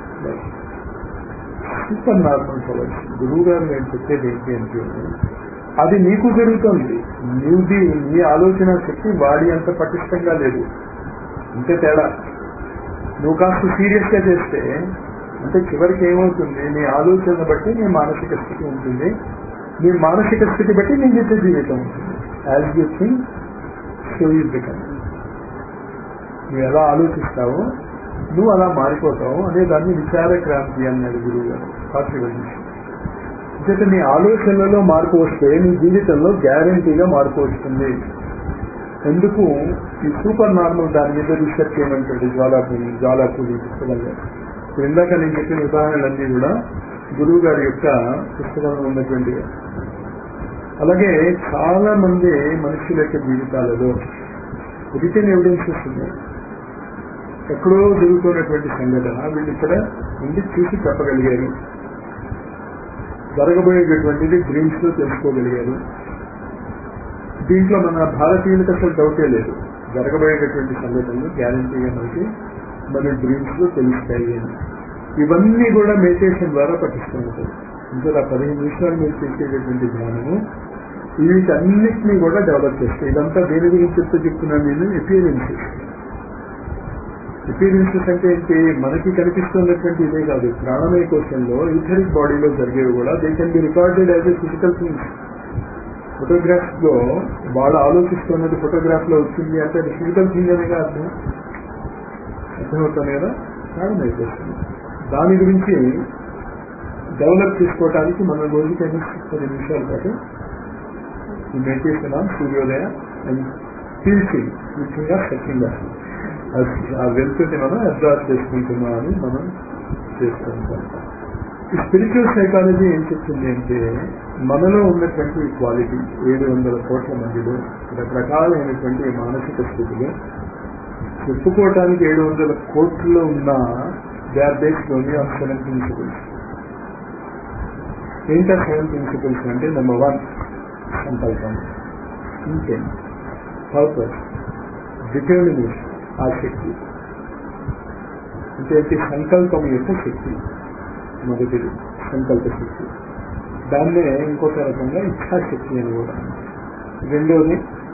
super normal powers. గురువు గారు నేను చెప్పేది ఏంటి అంటే అది నీకు జరుగుతుంది. నీ ఆలోచన శక్తి వాడి అంత పటిష్టంగా లేదు, అంతే తేడా. నువ్వు కాస్త సీరియస్ గా చేస్తే అంటే చివరికి ఏమవుతుంది? నీ ఆలోచన బట్టి నీ మానసిక స్థితి ఉంటుంది, నీ మానసిక స్థితి బట్టి నీ నిత్య జీవితం ఉంటుంది. As you think so you become. నువ్వు ఎలా ఆలోచిస్తావో నువ్వు అలా మారిపోతావు అనే దాన్ని విచార క్రాంతి అన్నాడు గురువు గారు. అంటే నీ ఆలోచనలలో మార్పు వస్తే నీ జీవితంలో గ్యారంటీగా మార్పు వస్తుంది. ఎందుకు? ఈ సూపర్ నార్మల్ దాని మీద రీసెర్చ్ చేయమంటాడు జ్వాలాపూరి పుస్తకంలో. ఇందాక నేను చెప్పిన ఉదాహరణలన్నీ కూడా గురువు గారి యొక్క పుస్తకంలో ఉన్నటువంటి అలాగే చాలా మంది మనుషుల యొక్క జీవితాలలో రిటర్న్ ఎవిడెన్సెస్ ఉన్నాయి. ఎక్కడో జరుగుతున్నటువంటి సంఘటన వీళ్ళు ఇక్కడ ఉండి చూసి చెప్పగలిగారు, జరగబోయేటటువంటిది డ్రీమ్స్ లో తెలుసుకోగలిగారు. దీంట్లో మన భారతీయులకు అసలు డౌటే లేదు, జరగబోయేటటువంటి సంఘటనలు గ్యారంటీగా మనకి మన డ్రీమ్స్ లో తెలుస్తాయి అని. ఇవన్నీ కూడా మెడిటేషన్ ద్వారా పట్టిస్తుంటారు. ఇంకా 15 నిమిషాలు మీరు చేసేటటువంటి ధ్యానము వీటన్నిటినీ కూడా డెవలప్ చేస్తాయి. ఇదంతా దేని గురించి చెప్తున్నాను నేను? ఎపిరియన్సెస్. ఎపిరియన్సెస్ అంటే ఏంటి? మనకి కనిపిస్తున్నటువంటి ఇదే కాదు, ప్రాణమయ కోశంలో ఈథరిక్ బాడీలో జరిగేవి కూడా they can be recorded as a physical things. Photographs లో వాళ్ళు ఆలోచిస్తున్నది ఫోటోగ్రాఫ్ లో వచ్చింది అంటే అది ఫిజికల్ థింగ్ అనేగా అర్థమవుతుంది కదా. ప్రాణమయ కోశం దాని గురించి డెవలప్ చేసుకోవడానికి మనం రోజుకి 10 నిమిషాల పాటు ఈ మెడిటేషన్ ఆన్ సూర్యోదయ అండ్ పీల్చింగ్ ముఖ్యంగా సఖ్యంగా ఆ వెళ్తుంది మనం అబ్జర్వ్ చేసుకుంటున్నాం అని మనం చేసుకుంటాం. ఈ స్పిరిచువల్ సైకాలజీ ఏం చెప్తుంది అంటే మనలో ఉన్నటువంటి క్వాలిటీ 700 కోట్ల మందిలో రకరకాలైనటువంటి మానసిక స్థితులు చెప్పుకోవటానికి 700 కోట్లలో ఉన్న they are based only on 7 principles. ఏంటా 7 ప్రిన్సిపల్స్ అంటే నెంబర్ 1 సంకల్పం, ఇంటెంట్, పర్పస్, డిటర్మినేషన్. ఆ శక్తి అంటే సంకల్పం యొక్క శక్తి మొదటిది, సంకల్ప శక్తి. దాన్నే ఇంకొక రకంగా ఇచ్ఛాశక్తి అని కూడా. రెండోది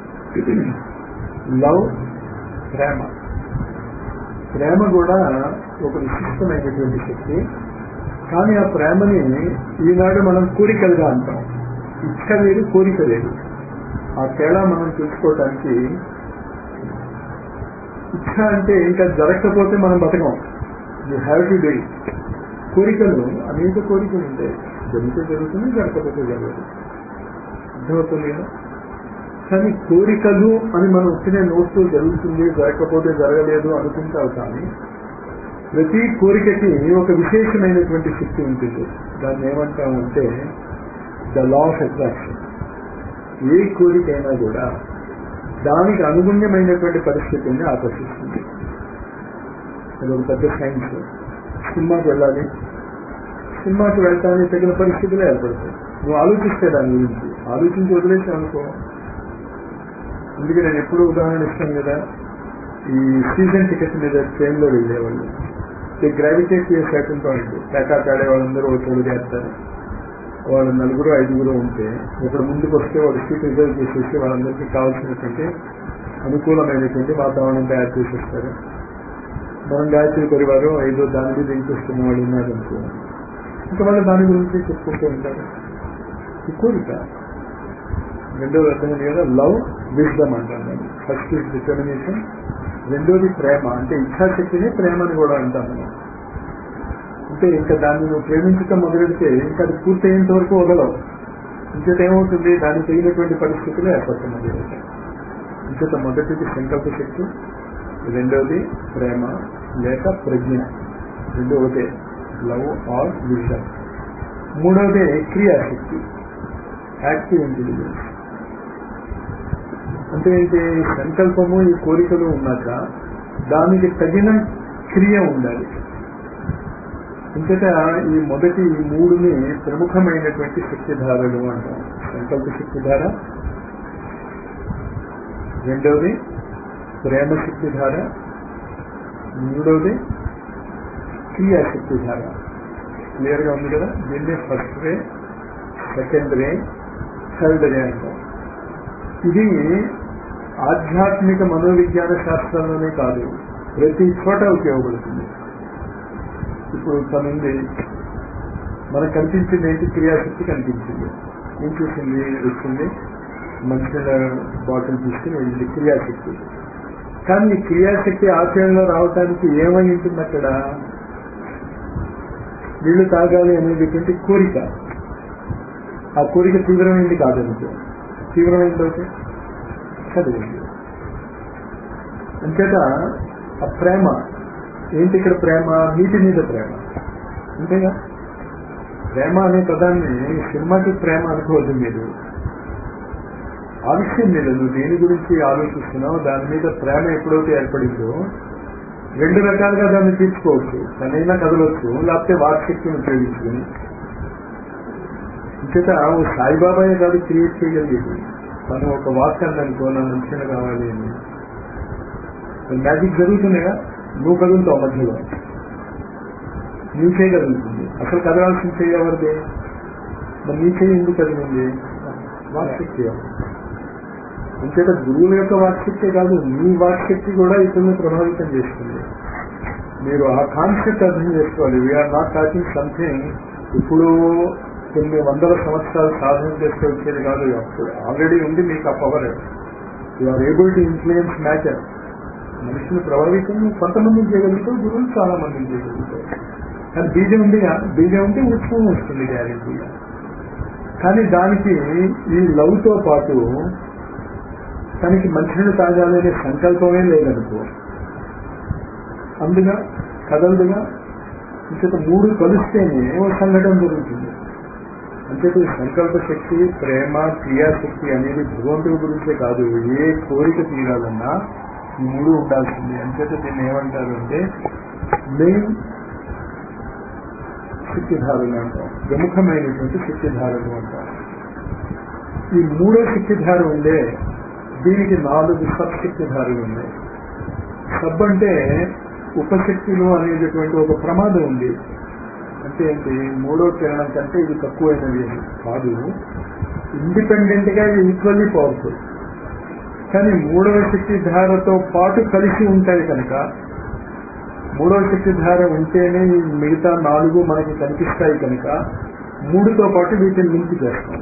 లవ్, ప్రేమ. ప్రేమ కూడా ఒక విశిష్టమైనటువంటి శక్తి. కానీ ఆ ప్రేమని ఈనాడు మనం కోరికలుగా అంటాం. ఇచ్చ లేదు, కోరిక లేదు. ఆ తేడా మనం తెలుసుకోవటానికి, ఇచ్చ అంటే ఇంకా జరగకపోతే మనం బతకం, you have to do it. కోరికలు అనేక కోరికలు ఉంటాయి, జరిగితే జరుగుతుంది, జరగకపోతే జరగదు. అర్థమవుతుంది కదా. కానీ కోరికలు అని మనం వచ్చిన నోట్స్ జరుగుతుంది, జరగకపోతే జరగలేదు అనుకుంటావు. కానీ ప్రతి కోరికకి ఒక విశేషమైనటువంటి శక్తి ఉంటుంది. దాన్ని ఏమంటామంటే ద లా ఆఫ్ అట్రాక్షన్. ఏ కోరికైనా కూడా దానికి అనుగుణ్యమైనటువంటి పరిస్థితిని ఆకర్షిస్తుంది. అదొక పెద్ద సైన్స్. సినిమాకి వెళ్ళాలి, సినిమాకి వెళ్తానికి తగిన పరిస్థితులు ఏర్పడతాయి. నువ్వు ఆలోచిస్తే దాని గురించి ఆలోచించి వదిలేసావు అనుకో. అందుకే నేను ఎప్పుడూ ఉదాహరణ ఇస్తాను కదా, ఈ సీజన్ టికెట్ మీద ట్రైన్లో వెళ్ళేవాళ్ళు గ్రావిటేట్ టు సర్టన్ పాయింట్. ప్యాకాట్ ఆడే వాళ్ళందరూ ఒక చోటు చేస్తారు. వాళ్ళు 4-5 ఉంటే ఒకడు ముందుకు వస్తే వాడు సీట్ రిజర్వ్ చేసేసి వాళ్ళందరికీ కావాల్సినటువంటి అనుకూలమైనటువంటి వాతావరణం తయారు చేసేస్తారు. మనం గాయత్రి పరివారం 5 దాని మీద ఇంట్రెస్ట్ ఉన్న వాళ్ళు ఉన్నారనుకో, ఇంకా వాళ్ళు దాని గురించి చెప్పుకుంటూ ఉంటారు. ఈ కోరిక. రెండోది అర్థమైంది కదా, లవ్, విజ్డమ్ అంటాం. ఫస్ట్ ఇస్ డిటర్మినేషన్, రెండోది ప్రేమ. అంటే ఇచ్ఛాశక్తిని ప్రేమ అని కూడా అంటాం మనం. అంటే ఇంకా దాన్ని నువ్వు ప్రేమించటం మొదలెడితే ఇంకా అది పూర్తయ్యేంత వరకు వదలవు. ఇంకేత ఏమవుతుంది, దానికి తగినటువంటి పరిస్థితులు ఏర్పడుతుంది. ఇంకేత మొదటిది సంకల్ప శక్తి, రెండోది ప్రేమ లేక ప్రజ్ఞ, రెండో ఒకటే లవ్ ఆర్ విజన్. మూడవది క్రియాశక్తి, యాక్టివ్ ఇంటెలిజెన్స్. అంటే ఏంటి, సంకల్పము ఈ కోరికలు ఉన్నాక దానికి తగిన క్రియ ఉండాలి. ఇంకట ఈ మొదటి 3ని ప్రముఖమైనటువంటి శక్తిధారలు అంటాం. సంకల్ప శక్తిధార, రెండవది ప్రేమ శక్తిధార, మూడవది క్రియాశక్తిధార. క్లియర్గా ఉంది కదా. దీన్నే first ray, second ray, third ray అంటాం. ఇది ఆధ్యాత్మిక మనోవిజ్ఞాన శాస్త్రంలోనే కాదు, ప్రతి చోట ఉపయోగపడుతుంది. ఇప్పుడు తనుంది, మనకు కనిపించింది ఏంటి, క్రియాశక్తి కనిపించింది. ఏం చేసింది, వచ్చింది మంచినీళ్ళ బాటిల్ తీసుకుని వెళ్ళింది, క్రియాశక్తి. కానీ ఈ క్రియాశక్తి ఆచరణలో రావడానికి ఏమై ఉంటుంది అక్కడ, నీళ్లు తాగాలి అనేటువంటి కోరిక. ఆ కోరిక తీవ్రమైంది కాదనుకో, తీవ్రమైంది అవుతే చదివింది. అంచేత ఆ ప్రేమ ఏంటి, ఇక్కడ ప్రేమ నీటి మీద ప్రేమ అంతేగా. ప్రేమ అనే పదాన్ని సినిమాకి ప్రేమ అనుకోవద్దు మీరు. ఆ విషయం మీద నువ్వు దేని గురించి ఆలోచిస్తున్నావు, దాని మీద ప్రేమ ఎప్పుడైతే ఏర్పడిందో రెండు రకాలుగా దాన్ని తీర్చుకోవచ్చు. తనైనా కదలొచ్చు, లేకపోతే వాక్శక్తిని ఉపయోగించుకుని. ఇంకేత సాయిబాబాయే కాదు క్రియేట్ చేయగలిగేది. తను ఒక వాక్ అందనుకో, నా మనుషులు కావాలి అని, మ్యాజిక్ జరుగుతున్నాయా? నువ్వు కదులుతావు మధ్యలో, నీ చేయగలుగుతుంది. అసలు కదలాల్సిన చేయవరదే, మరి నీ చేయి ఎందుకు కదిలింది? వాక్శక్తి. ఇంకేత గురువుల యొక్క వాక్శక్తే కాదు, నీ వాక్శక్తి కూడా ఇతరులను ప్రభావితం చేస్తుంది. మీరు ఆ కాన్సెప్ట్ అర్థం చేసుకోవాలి. వీఆర్ నాట్ టాకింగ్ సంథింగ్ ఇప్పుడు కొన్ని వందల సంవత్సరాలు సాధన చేస్తే వచ్చేది కాదు. అప్పుడు ఆల్రెడీ ఉంది మీకు ఆ power. You are able to influence matter. మనుషులు ప్రభావితం కొంతమందిని చేయగలుగుతావు, గురువులు చాలా మందిని చేయగలుగుతారు. కానీ బీజం ఉందిగా, బీజం ఉంటే ఉత్సవం వస్తుంది గ్యారెంటీగా. కానీ దానికి ఈ లవ్తో పాటు తనకి మంచినీళ్ళు తాగాలనే సంకల్పమే లేదనుకో, అందుగా కదలదుగా. ఇంకొక మూడు కలిస్తేనే ఒక సంఘటన జరుగుతుంది. అంతేత సంకల్ప శక్తి, ప్రేమ, క్రియాశక్తి అనేది భగవంతుడి గురించే కాదు. ఏ కోరిక తీరాలన్నా ఈ మూడు ఉండాల్సింది. అంతేత దీన్ని ఏమంటారు అంటే మెయిన్ శక్తిధారులు అంటాం, ప్రముఖమైనటువంటి శక్తిధారులు అంటాం. ఈ మూడో శక్తిధార ఉండే దీనికి 4 సబ్ శక్తిధారులు ఉన్నాయి. సబ్ అంటే ఉపశక్తులు అనేటటువంటి ఒక ప్రమాదం ఉంది. అంటే ఏంటి? మూడో కిరణం కంటే ఇది తక్కువైనది అని కాదు, ఇండిపెండెంట్ గా ఇది ఈక్వల్లీ పవర్ఫుల్. కానీ మూడవ శక్తిధారతో పాటు కలిసి ఉంటాయి కనుక, మూడవ శక్తిధార ఉంటేనే ఈ మిగతా 4 మనకి కనిపిస్తాయి కనుక 3తో పాటు వీటిని లింక్ చేస్తాం.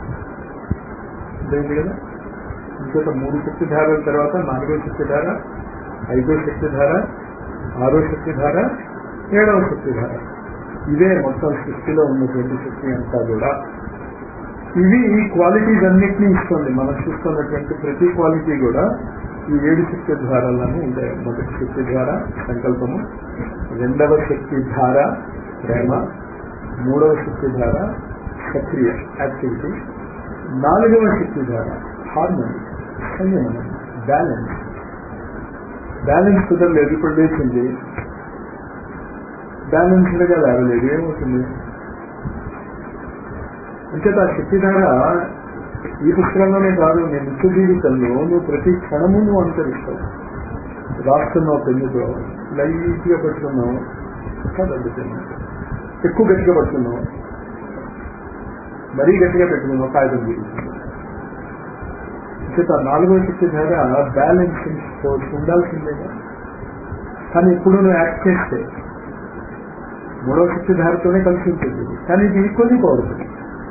లేదు కదా? ఇంకొక 3 శక్తిధారల తర్వాత 4వ శక్తిధార, 5వ శక్తిధార, 6వ శక్తిధార, 7వ శక్తిధార. ఇవే మొత్తం సృష్టిలో ఉన్నటువంటి శక్తి అంతా కూడా. ఇవి ఈ క్వాలిటీస్ అన్నిటినీ ఇస్తుంది. మనం చూస్తున్నటువంటి ప్రతి క్వాలిటీ కూడా ఈ 7 శక్తిధారాలను ఉంటాయి. మొదటి శక్తిధార సంకల్పము, 2వ శక్తిధార ప్రేమ, 3వ శక్తిధార సక్రియ యాక్టివిటీ, 4వ శక్తిధార హార్మోని, సంయమనం, బ్యాలెన్స్. బ్యాలెన్స్ కుదరలేదు, ఇప్పుడు లేచింది, బ్యాలెన్స్డ్గా లేవలేదు, ఏమవుతుంది? అంటే ఆ శక్తిధార ఈ పుస్తకంలోనే కాదు, నేను నిత్య జీవితంలో నువ్వు ప్రతి క్షణము నువ్వు అనుసరిస్తావు. రాస్తున్నావు పెన్నుతో, లైట్గా పెట్టుకున్నావు, కదులుతున్నావు. ఎక్కువ గట్టిగా పట్టుకున్నావు, మరీ గట్టిగా పెట్టుకున్నావు, కాగితం తీరుతున్నావు. చేత 4వ శక్తిధార బ్యాలెన్సింగ్ ఫోర్స్ ఉండాల్సిందేగా. కానీ ఇప్పుడు నువ్వు యాక్ట్ చేస్తే 3వ శక్తిధారతోనే కలిసి ఉంటుంది. కానీ ఇది ఈక్వల్లీ పవర్ఫుల్.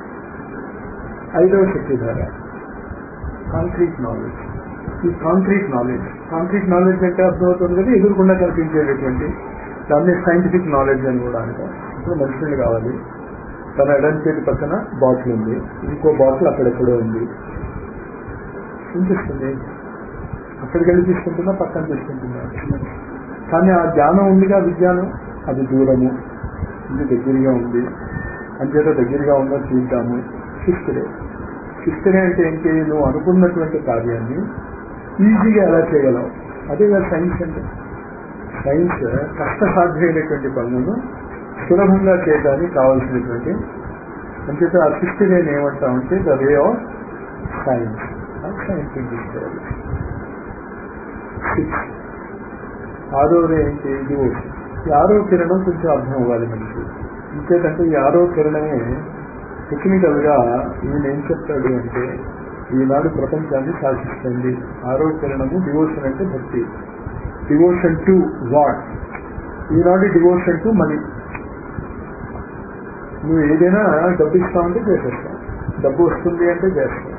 5వ శక్తిధార కాంక్రీట్ నాలెడ్జ్. ఈ కాంక్రీట్ నాలెడ్జ్ అంటే అర్థమవుతుంది కదా, ఎదురుకుండా కల్పించేటటువంటి దాన్ని సైంటిఫిక్ నాలెడ్జ్ అని కూడా అంటాం. ఇప్పుడు మనుషులు కావాలి, తన ఎడం చేతి పక్కన బాటిల్ ఉంది, ఇంకో బాటిల్ అక్కడెక్కడో ఉంది, చూపిస్తుంది. అక్కడికి వెళ్ళి తీసుకుంటున్నా, పక్కన తీసుకుంటున్నా. కానీ ఆ జ్ఞానం ఉందిగా, విజ్ఞానం, అది దూరము, ఇది దగ్గరగా ఉంది. అంచేత దగ్గరగా ఉందో చూద్దాము. శిస్తుడే అంటే ఏంటి? నువ్వు అనుకున్నటువంటి కార్యాన్ని ఈజీగా ఎలా చేయగలవు, అదేగా సైన్స్ అంటే. సైన్స్ కష్టసాధ్యమైనటువంటి పనులను సులభంగా చేయడానికి కావాల్సినటువంటి. అంచేత ఆ శిస్తుడేని ఏమంటామంటే the way of science. Scientific discovery. 6 ఆరోది ఏంటి? డివోషన్. ఈ 6వ కిరణం కొంచెం అర్థం అవ్వాలి మనకి. ఇంకేంటంటే ఈ 6వ కిరణమే టెక్నికల్ గా ఈయన ఏం చెప్తాడు అంటే, ఈనాడు ప్రపంచాన్ని శాసిస్తుంది 6వ కిరణము. డివోషన్ అంటే భక్తి. Devotion to what? ఈనాడు డివోషన్ టు మనీ. నువ్వు ఏదైనా డబ్బు ఇస్తావంటే చేసేస్తావు, డబ్బు వస్తుంది అంటే చేస్తావు.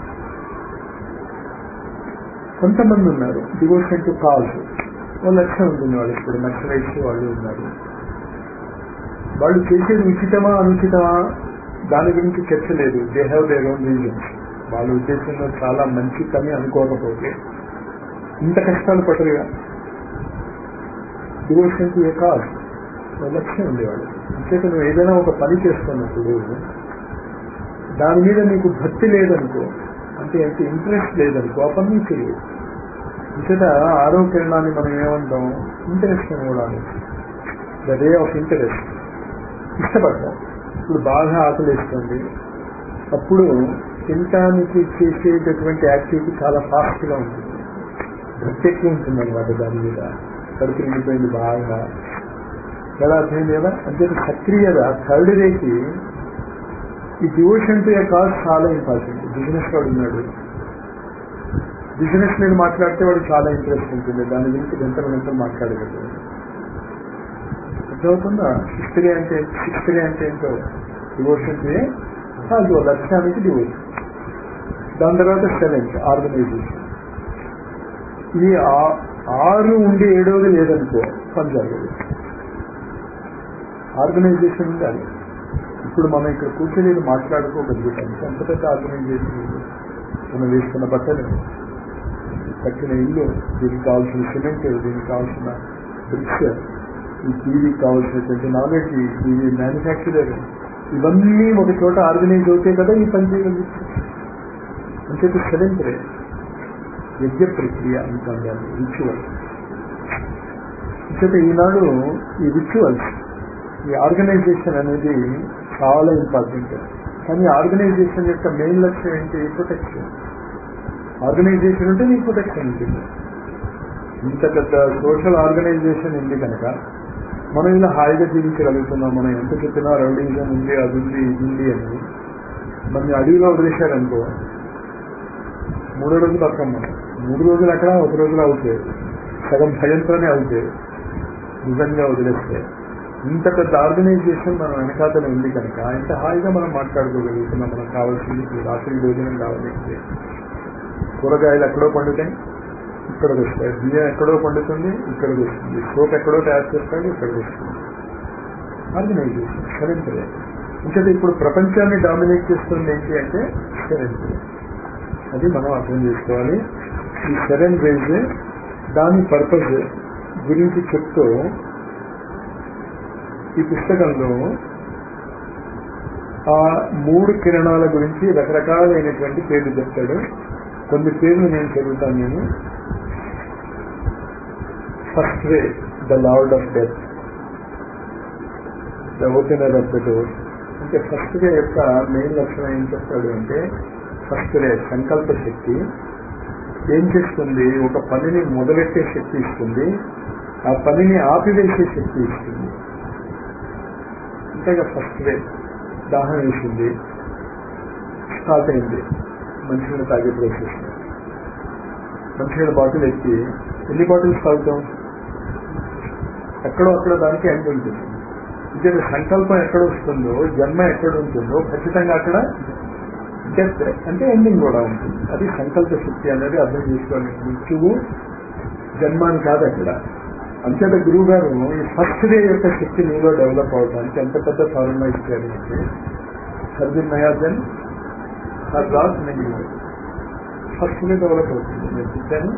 కొంతమంది ఉన్నారు డివోషన్ టు కాజ్. వాళ్ళ లక్ష్యం ఉంటుంది వాళ్ళు. ఇప్పుడు నక్సలైట్స్ వాళ్ళు ఉన్నారు, వాళ్ళు చేసేది ఉచితమా అనుచితమా దాని గురించి చర్చ లేదు. They have their own reasons. వాళ్ళ ఉద్దేశంలో చాలా మంచి పని అనుకోకపోతే ఇంత కష్టాలు పడరుగా. డివోషన్ టు ఏ కాజ్, లక్ష్యం ఉండేవాళ్ళు. అంతేకా నువ్వు ఏదైనా ఒక పని చేస్తున్నప్పుడు దాని మీద నీకు భక్తి లేదనుకో, అంటే ఏంటి, ఇంట్రెస్ట్ లేదనుకో ఆ పని తెలియదు. ఇంతట ఆరో కిరణాన్ని మనం ఏమంటాం, ఇంట్రెస్ట్ అని కూడా అనొచ్చు. ద రే ఆఫ్ ఇంట్రెస్ట్, ఇష్టపడతాం. ఇప్పుడు బాగా ఆకలిస్తుంది, అప్పుడు తినటానికి చేసేటటువంటి యాక్టివిటీ చాలా ఫాస్ట్గా ఉంటుంది, భక్తి ఎక్కువ ఉంటుంది అనమాట దాని మీద. కడుపు నిండిపోయింది బాగా, ఎలా అర్థమైంది కదా. అంటే సక్రియత థర్డ్ రేకి ఈ డివోషన్ టు ఏ కాజ్ చాలా ఇంపార్టెంట్. బిజినెస్ వాడు ఉన్నాడు, బిజినెస్ మీద మాట్లాడితే వాడు చాలా ఇంట్రెస్ట్ ఉంటుంది, దాని గురించి గంటలు మాట్లాడగలరు. అర్థమవుతుందా? సిక్స్త్ రే అంటే ఏంటో, డివోషన్ టు ఏ కాజ్, లక్ష్యానికి డివోషన్. దాని తర్వాత సెవెంత్ ఆర్గనైజేషన్. ఈ 6 ఉండి 7వది లేదనుకో పని జరగదు. ఆర్గనైజేషన్ ఉండాలి. ఇప్పుడు మనం ఇక్కడ కూర్చొని మాట్లాడుకోగలుగుతాం, ఎంత పెద్ద ఆర్గనైజేషన్ ఉంది. మనం వేసుకున్న బట్టలు, కట్టిన ఇల్లు, దీనికి కావాల్సిన సిమెంట్, దీనికి కావాల్సిన బ్రిక్స్, ఈ టీవీకి కావాల్సినటువంటి నాలెడ్జ్, టీవీ మ్యానుఫ్యాక్చరర్, ఇవన్నీ ఒక చోట ఆర్గనైజ్ అవుతాయి కదా ఈ పని చేయగలుగుతాం. అంటే సెవెంత్ రే యజ్ఞ ప్రక్రియ అంటాం దాన్ని, రిచువల్. అంటే ఈనాడు ఈ రిచువల్స్, ఈ ఆర్గనైజేషన్ అనేది చాలా ఇంపార్టెంట్. కానీ ఆర్గనైజేషన్ యొక్క మెయిన్ లక్ష్యం ఏంటి? ప్రొటెక్షన్. ఆర్గనైజేషన్ ఉంటే నీకు ప్రొటెక్షన్ ఉంటుంది. ఇంత పెద్ద సోషల్ ఆర్గనైజేషన్ ఉంది కనుక మనం ఇలా హాయిగా జీవించగలుగుతున్నాం. మనం ఎంత చెప్పినా రౌడీజం ఉంది, అది ఉంది, ఇది ఉంది అని మన అడవిలో వదిలేశారనుకో, 3వ రోజు బతకం మనం. 3 రోజులు అక్కడ, 1 రోజులో అవుతాయి, సగం భయంతోనే అవుతాయి నిజంగా వదిలేస్తే. ఇంత పెద్ద ఆర్గనైజేషన్ మనం వెనకాతనే ఉంది కనుక ఇంత హాయిగా మనం మాట్లాడుకోగలుగుతున్నాం. మనకు కావాల్సింది రాత్రి భోజనం కావాలంటే, కూరగాయలు ఎక్కడో పండుతాయి, ఇక్కడికి వస్తాయి. బియ్యం ఎక్కడో పండుతుంది, ఇక్కడికి వస్తుంది. సోప్ ఎక్కడో తయారు చేస్తాడు, ఇక్కడికి వస్తుంది. Organisation seventh ray. ఇంకా ఇప్పుడు ప్రపంచాన్ని డామినేట్ చేస్తుంది ఏంటి అంటే సెవెంత్ రే. అది మనం అర్థం చేసుకోవాలి. ఈ 7 రేజ్ దాని పర్పస్ గురించి చెప్తూ ఈ పుస్తకంలో ఆ 3 కిరణాల గురించి రకరకాలైనటువంటి పేర్లు చెప్తాడు. కొన్ని పేర్లు నేను చదువుతాను. నేను first ray, the lord of death, the opener of the door. అంటే ఫస్ట్ రే యొక్క మెయిన్ లక్షణం ఏం చెప్తాడు అంటే, ఫస్ట్ రే సంకల్ప శక్తి. ఏం చేస్తుంది? ఒక పనిని మొదలెట్టే శక్తి ఇస్తుంది, ఆ పనిని ఆపివేసే శక్తి ఇస్తుంది. అంతేగా ఫస్ట్ రే. దాహం వేసింది, స్టార్ట్ అయింది మంచినీళ్ళు తాగే ప్రాసెస్. మంచినీళ్ళ బాటిల్ ఎత్తి ఎన్ని బాటిల్స్ తాగుతాం? ఎక్కడో అక్కడ దానికి ఎండ్ ఉంటుంది. అంటే సంకల్పం ఎక్కడ వస్తుందో, జన్మ ఎక్కడ ఉంటుందో ఖచ్చితంగా అక్కడ డెత్ అంటే ఎండింగ్ కూడా ఉంటుంది. అది సంకల్ప శక్తి అనేది అర్థం చేసుకోవాలి. మృత్యువు జన్మాన్ని కాదు అక్కడ. అంతేత గురువు గారు ఈ ఫస్ట్ డే యొక్క శక్తి నీలో డెవలప్ అవడానికి ఎంత పెద్ద ఫార్ములా ఇచ్చారు అంటే, సర్జిన్ మయాజన్ రాజ్ నేను ఫస్ట్ డే డెవలప్ అవుతుంది. నేను చూశాను,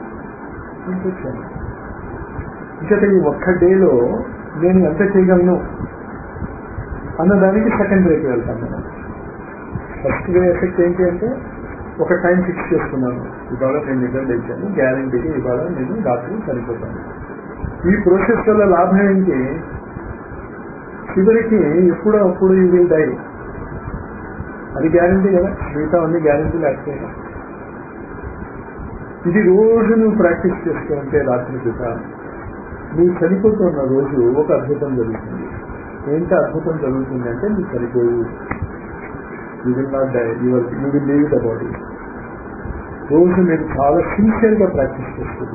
ఇంకట ఈ ఒక్క డేలో నేను ఎంత చేయగలను అన్నదానికి సెకండ్ రేకి వెళ్తాను. మనం ఫస్ట్ డే ఎఫెక్ట్ ఏంటి అంటే, ఒక టైం ఫిక్స్ చేసుకున్నాను, ఇవాళ నేను నిద్ర లేచాను, గ్యారంటీగా ఇవాళ నేను రాత్రి చనిపోతాను. ఈ ప్రాసెస్ వల్ల లాభం ఏంటి? చివరికి ఎప్పుడో అప్పుడు ఈ విల్ డై, అది గ్యారంటీ కదా. మిగతా అన్ని గ్యారంటీ లేకపోయినా ఇది రోజు నువ్వు ప్రాక్టీస్ చేస్తూ ఉంటే రాత్రి పూట నువ్వు చనిపోతున్న రోజు ఒక అద్భుతం జరుగుతుంది. ఏంటి అద్భుతం జరుగుతుంది అంటే, నువ్వు చనిపోవు, you will not die, you will leave the body. రోజు మీరు చాలా సిన్సియర్గా ప్రాక్టీస్ చేస్తుంది.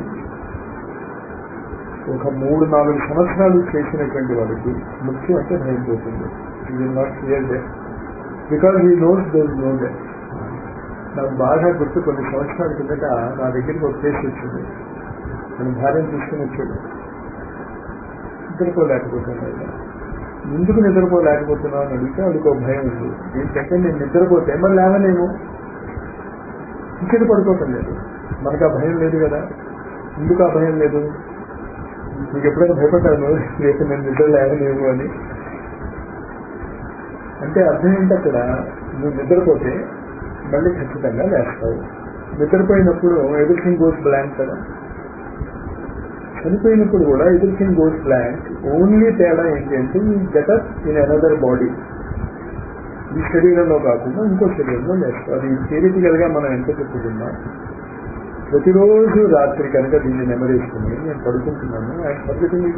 ఒక 3-4 సంవత్సరాలు చేసినటువంటి వాడికి మృత్యు అంటే భయం పోతుంది. You will not fear death because he knows there is no death. నాకు బాగా గుర్తు, కొన్ని సంవత్సరాల కిందట నా దగ్గరికి ఒక కేసు వచ్చింది. నేను భార్యను తీసుకుని వచ్చాడు. నిద్రపోలేకపోతున్నాడు. ఎందుకు నిద్రపోలేకపోతున్నావు అని అడిగితే వాడికి ఒక భయం ఉంది. ఏంటంటే, నేను నిద్రపోతే మరి లేవలేము, ఇంకేది పడుకోవటం లేదు. మనకు ఆ భయం లేదు కదా. ఎందుకు ఆ భయం లేదు? నీకు ఎప్పుడైనా భయపడ్డాను రేపు నేను నిద్ర లేవలేము అని? అంటే అర్థం ఏంటి, అక్కడ నువ్వు నిద్రపోతే మళ్ళీ ఖచ్చితంగా లేస్తావు. నిద్రపోయినప్పుడు ఎవ్రీథింగ్ గోస్ బ్లాంక్ కదా. చనిపోయినప్పుడు కూడా ఎవ్రీథింగ్ గోస్ బ్లాంక్. ఓన్లీ తేడా ఏంటి అంటే ఈ గెటప్ ఇన్ అనదర్ బాడీ. ఈ శరీరంలో కాకుండా ఇంకో శరీరంలో లేస్తావు. అది థియరిటికల్ గా మనం ఎంత చెప్పుకున్నా ప్రతిరోజు రాత్రి కనుక దీన్ని నెమరేసుకుని నేను పడుకుంటున్నాను. ఆయన పద్ధతి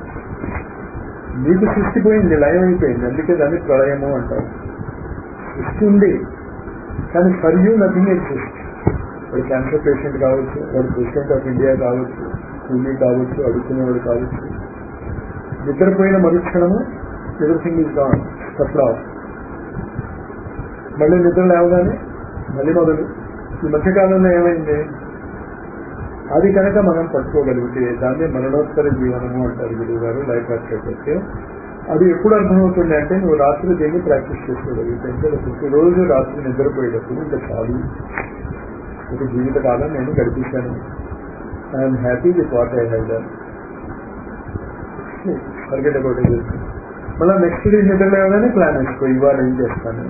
మీకు సృష్టి పోయింది, లయం అయిపోయింది. అందుకే దాన్ని ప్రళయము అంటారు. సృష్టి ఉంది కానీ ఫర్ యూ నథింగ్ ఎగ్జిస్ట్. వాడు క్యాన్సర్ పేషెంట్ కావచ్చు, వాడు ప్రెసిడెంట్ ఆఫ్ ఇండియా కావచ్చు, కూలీ కావచ్చు, అడుక్కునేవాడు కావచ్చు. నిద్రపోయిన మరుక్షణము everything is gone, step off. మళ్ళీ నిద్ర లేవగానే మళ్ళీ మొదలు. ఈ మధ్యకాలంలో ఏమైంది? అది కనుక మనం పట్టుకోగలిగితే దాన్ని మరణోత్తర జీవనము అంటారు గురువు గారు, లైఫ్ ఆఫ్టర్. అది ఎప్పుడు అర్థమవుతుంది అంటే నువ్వు రాత్రి దీన్ని ప్రాక్టీస్ చేసుకోగలిగితే. ప్రతిరోజు రాత్రి నిద్రపోయేటప్పుడు ఇంకా చాలు, ఒక జీవితకాలం నేను గడిపించాను, I'm happy with what I have done, forget about it. మళ్ళీ నెక్స్ట్ డే నిద్ర లేవగానే ప్లాన్ వేసుకో, ఇవాళ ఏం చేస్తాను.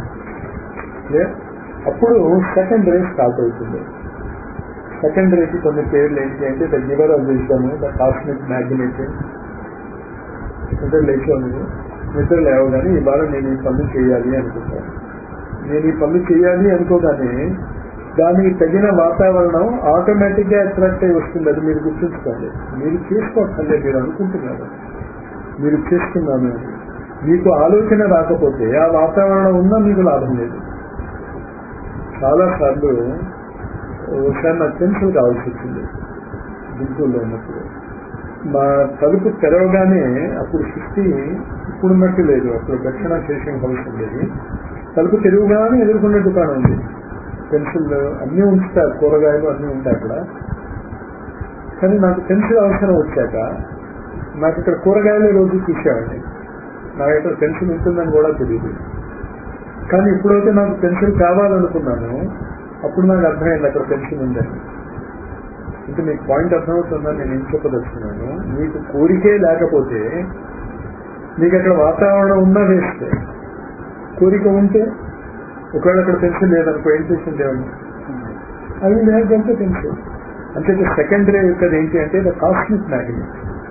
అప్పుడు సెకండ్ రే స్టార్ట్ అవుతుంది. సెకండ్ రేకి కొన్ని పేర్లు ఏంటి అంటే the giver of wisdom, the cosmic magnet. నిద్ర లేచాను, నిద్ర లేవగానే ఇవాళ నేను ఈ పనులు చేయాలి అనుకుంటాను. నేను ఈ పనులు చేయాలి అనుకోగానే దానికి తగిన వాతావరణం ఆటోమేటిక్ గా అట్రాక్ట్ అయి వస్తుంది. అది మీరు గుర్తుంచుకోండి. మీరు చేసుకోవట్లే, మీరు అనుకుంటున్నారు మీరు చేస్తున్నాను అని. మీకు ఆలోచన రాకపోతే ఆ వాతావరణం ఉన్నా మీకు లాభం లేదు. చాలా సార్లు ఒకసారి నాకు పెన్సిల్ కావాల్సి వచ్చింది గుంటూరులో ఉన్నప్పుడు. మా తలుపు తెరవగానే అప్పుడు 50 ఇప్పుడున్నట్టు లేదు, అప్పుడు దక్షిణ ఫేషింగ్ హౌస్ ఉండేది. తలుపు తెరవగానే ఎదుర్కొన్న దుకాణం ఉంది. పెన్సిల్ అన్నీ ఉంచుతారు, కూరగాయలు అన్నీ ఉంటాయి అక్కడ. కానీ నాకు పెన్సిల్ అవసరం వచ్చాక నాకు ఇక్కడ కూరగాయలే రోజు చూసేవాడిని. నాకు ఇక్కడ పెన్సిల్ ఉంటుందని కూడా తెలియదు. కానీ ఇప్పుడైతే నాకు పెన్సిల్ కావాలనుకున్నాను, అప్పుడు నాకు అర్థమైంది అక్కడ పెన్సిల్ ఉందని. అంటే మీకు పాయింట్ అర్థమవుతుందని నేను ఏం చెప్పదలుచుకున్నాను. మీకు కోరికే లేకపోతే మీకు అక్కడ వాతావరణం ఉన్నా వేస్తే, కోరిక ఉంటే ఒకవేళ అక్కడ పెన్సిల్ లేదనుకో ఏం చేసింది దేవుడు, అది లేదంటే పెన్సిల్. అంటే సెకండరీ యొక్క ఏంటి అంటే ద కాస్మిక్ మ్యాగ్నెట్.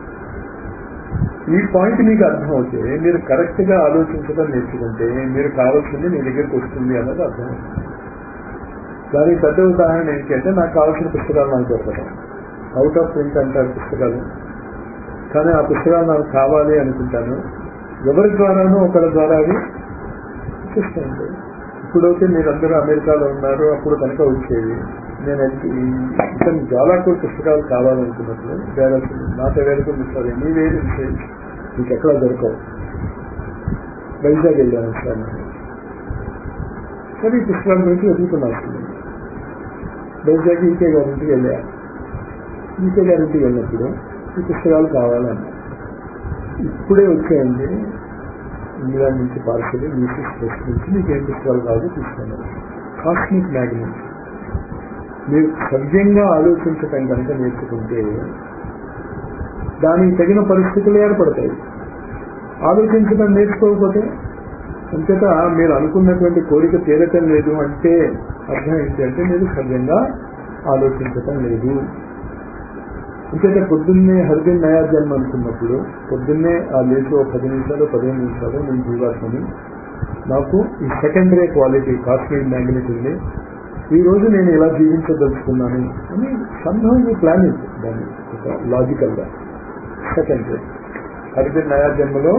ఈ పాయింట్ మీకు అర్థమవుతే మీరు కరెక్ట్ గా ఆలోచించడం నేర్చుకుంటే మీరు కావాల్సింది మీ దగ్గరికి వస్తుంది అన్నది అర్థమవుతుంది. దానికి పెద్ద ఉదాహరణ ఏంటి అంటే నాకు కావాల్సిన పుస్తకాలు నాకు దొరకడం. అవుట్ ఆఫ్ ప్రింట్ అంటారు పుస్తకాలు, కానీ ఆ పుస్తకాలు నాకు కావాలి అనుకుంటాను. ఎవరి ద్వారానో ఒకరి ద్వారా అవి చూస్తాను. ఇప్పుడైతే మీరందరూ అమెరికాలో ఉన్నారు, అప్పుడు కనుక వచ్చేవి. నేను ఇతను జ్వాలాకూర్ పుస్తకాలు కావాలనుకున్నప్పుడు నాట్ అవైలబుల్ సార్ ఎనీవేర్ మీకు ఎక్కడ దొరకవు. వైజాగ్ వెళ్ళాను సార్ నేను. సరే ఈ పుస్తకాల గురించి వెతుకుతున్నాను. వైజాగ్ ఈకే గారింటికి వెళ్ళాను. ఈకే గారింటికి వెళ్ళినప్పుడు ఈ పుస్తకాలు కావాలన్నా ఇప్పుడే వచ్చాయండి ఇంగ్లాండ్ నుంచి పార్సల్ మ్యూజిక్ టెస్ట్ నుంచి మీకు ఏం పుస్తకాలు కావాలో తీసుకున్నారు. Cosmic magnet. మీరు సవ్యంగా ఆలోచించటం కనుక నేర్చుకుంటే దానికి తగిన పరిస్థితులు ఏర్పడతాయి. ఆలోచించడం నేర్చుకోకపోతే అంతటా మీరు అనుకున్నటువంటి కోరిక తీరటం లేదు అంటే అర్థం ఏంటి అంటే మీరు సవ్యంగా ఆలోచించటం లేదు. అంతేత పొద్దున్నే హరిదిన్ నయా జన్మ అనుకున్నప్పుడు పొద్దున్నే ఆ లేచి 10 నిమిషాలు 15 నిమిషాలు నేను జీవాత్మని, నాకు ఈ సెకండరీ క్వాలిటీ కాస్మిక్ మ్యాగ్నెట్ ఉంది, ఈ రోజు నేను ఇలా జీవించదలుచుకున్నాను అని సంభవం మీ ప్లాన్ ఉంది. దాన్ని ఒక లాజికల్ గా సెకండరీ హరిదిన్ నయా జన్మలో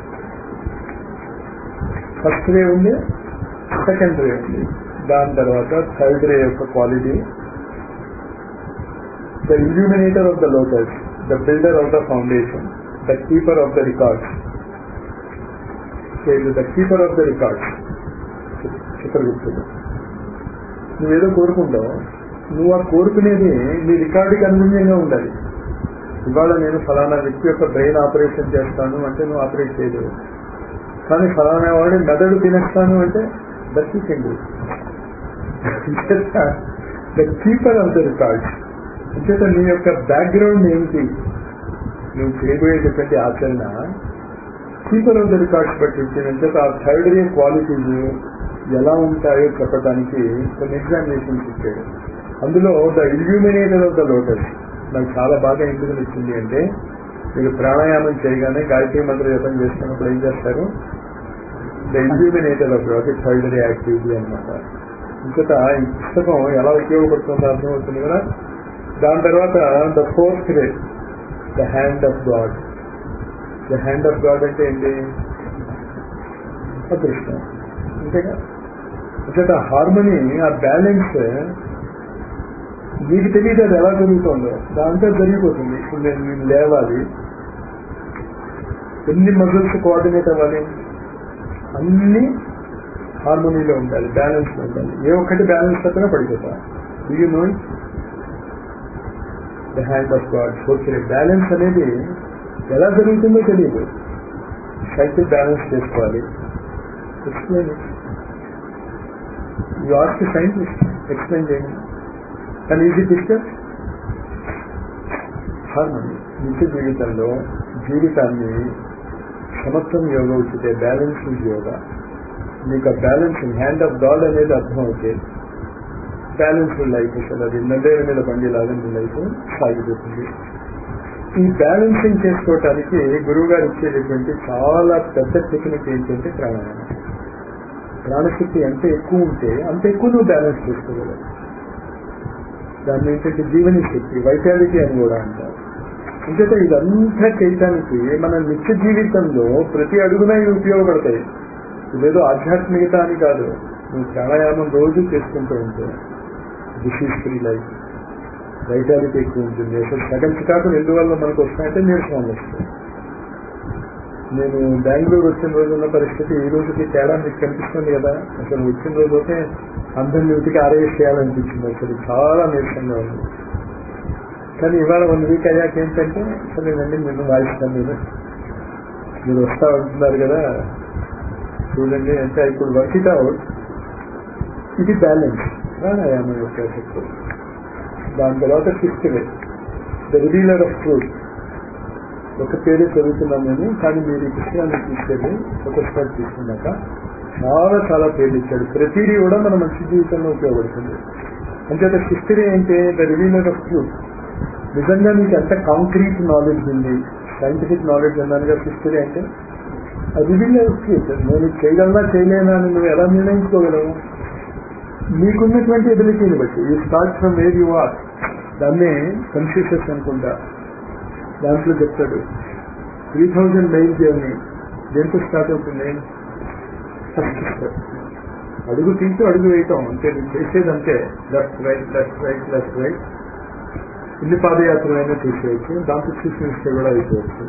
ఫస్ట్ రే ఉంది, సెకండ్ రే ఉంది. దాని తర్వాత థర్డ్ రే యొక్క quality the illuminator of the lotus, the builder of the foundation, the keeper of the records. So, the keeper of the records. చిత్రగుప్తుడు. నువ్వేదో కోరుకుంటావు, నువ్వు ఆ కోరుకునేది నీ రికార్డుకి అనుగుణ్యంగా ఉండాలి. ఇవాళ నేను ఫలానా వ్యక్తి యొక్క బ్రెయిన్ ఆపరేషన్ చేస్తాను అంటే నువ్వు ఆపరేట్ చేయలేవు. కానీ ఫలానా వాడి మెదడు తినేస్తాను అంటే that you can do. The keeper of the records. అంచేత నీ యొక్క బ్యాక్గ్రౌండ్ ఏమిటి, నువ్వు చేయబోయేటటువంటి ఆచరణ కీపర్ ఆఫ్ ద రికార్డ్స్ బట్టి వచ్చింది. అంచేత ఆ థర్డ్ రే క్వాలిటీస్ ఎలా ఉంటాయో చెప్పడానికి కొన్ని ఎగ్జామినేషన్స్ ఇచ్చాడు. అందులో the illuminator of the lotus నాకు చాలా బాగా ఎందుకు నచ్చింది అంటే, మీరు ప్రాణాయామం చేయగానే గాయత్రి మంత్ర జపం చేస్తున్నప్పుడు ఏం చేస్తారు, ద ఇల్యూమినేటర్ ఆఫ్ అది థర్డ్ డే యాక్టివిటీ అనమాట. ఇంకట ఈ పుస్తకం ఎలా ఉపయోగపడుతుందో అర్థమవుతుంది కదా. దాని తర్వాత the fourth ray, the hand of God. The hand of God అంటే ఏంటి, అదృష్టం అంతేగా. ఇంకట హార్మోని, ఆ బ్యాలెన్స్ మీకు తెలియదు అది ఎలా జరుగుతుందో, దాంతో జరిగిపోతుంది. ఇప్పుడు నేను లేవాలి, ఎన్ని మజిల్స్ కోఆర్డినేట్ అవ్వాలి, అన్ని హార్మోనీలో ఉండాలి, బ్యాలెన్స్ లో ఉండాలి. ఏ ఒక్కటి బ్యాలెన్స్ తప్పనే పడిపోతా. Do you know it? The hand of God. Okay, balance అనేది ఎలా జరుగుతుందో తెలియదు, సైకిల్ బ్యాలెన్స్ చేసుకోవాలి. Explain it. You ask scientist, explain చేయండి. కానీ ఈజీ పిక్చర్ హార్మోనీ. నిత్య జీవితంలో జీవితాన్ని సమత్వం యోగా వచ్చితే బ్యాలెన్స్ యోగా. మీకు ఆ బ్యాలెన్స్ హ్యాండ్ ఆఫ్ గాడ్ అనేది అర్థం అవుతే బ్యాలెన్స్డ్ లైఫ్, అసలు అది నల్లేరు మీద బండిలాగా మీ లైఫ్ సాగిపోతుంది. ఈ బ్యాలెన్సింగ్ చేసుకోవటానికి గురువు గారు ఇచ్చేటటువంటి చాలా పెద్ద టెక్నిక్ ఏంటంటే ప్రాణాయామం. ప్రాణశక్తి ఎంత ఎక్కువ ఉంటే అంత ఎక్కువ నువ్వు బ్యాలెన్స్ చేసుకోగలవు. దాన్ని ఏంటంటే జీవనీ శక్తి, వైటాలిటీ అని కూడా అంటారు. అంచేత ఇదంతా చేయటానికి మన నిత్య జీవితంలో ప్రతి అడుగున ఇవి ఉపయోగపడతాయి. ఇదేదో ఆధ్యాత్మికత అని కాదు, నువ్వు ప్రాణాయామం రోజు చేసుకుంటూ ఉంటే డిసీజ్ ఫ్రీ లైఫ్, వైటాలిటీ ఎక్కువ ఉంటుంది. అసలు సగం చికాకులు ఎందువల్ల మనకు వస్తాయంటే నీరసం వస్తాయి. నేను బెంగళూరు వచ్చిన రోజు ఉన్న పరిస్థితి ఈ రోజుకి తేడా మీకు కనిపిస్తుంది కదా. అసలు వచ్చిన రోజు అయితే అందరిని ఉతికి ఆరేసి చేయాలనిపించింది, అసలు చాలా నీరసంగా ఉంది. కానీ ఇవాళ 1 వీక్ అయ్యాక ఏంటంటే సరేనండి నేను వాయిస్తాను, మీరు వస్తా ఉంటున్నారు కదా చూడండి అంటే ఇప్పుడు వర్క్ ఇట్ అవుట్. ఇది బ్యాలెన్స్ ప్రాణాయామం యొక్క శక్తి. దాని తర్వాత fifth way, the revealer of truth. ఒక పేరే చదువుతున్నాను నేను, కానీ మీరు ఈ పుస్తకాన్ని తీసుకెళ్ళి ఒక స్టెప్ తీసుకున్నాక చాలా చాలా పేర్లు ఇచ్చాడు. ప్రతిదీ కూడా మన మంచి జీవితంలో ఉపయోగపడుతుంది. అంచేత ఫిఫ్త్ డే అంటే ద రివీలర్ ఆఫ్ ట్రూత్. నిజంగా నీకు ఎంత కాంక్రీట్ నాలెడ్జ్ ఉంది, సైంటిఫిక్ నాలెడ్జ్ ఉన్నానుగా ఫిఫ్త్ డే అంటే రివీలర్ ఆఫ్ ట్రూత్. నేను చేయగలనా చేయలేనా అని నువ్వు ఎలా నిర్ణయించుకోగలవు? నీకున్నటువంటి ఎబిలిటీని బట్టి. You start from where you are. దాన్నే కన్ఫ్యూషస్ అనుకుంటా, దాంట్లో చెప్తాడు 3000 మైల్ జర్నీ దేంతో స్టార్ట్ అవుతుంది? First step. అడుగు తీసి అడుగు వేయటం అంటే నువ్వు చేసేదంటే left right left right left right. ఇన్ని పాదయాత్రలైనా తీసేయచ్చు, దాంతో చూసిస్తే కూడా అయిపోవచ్చు.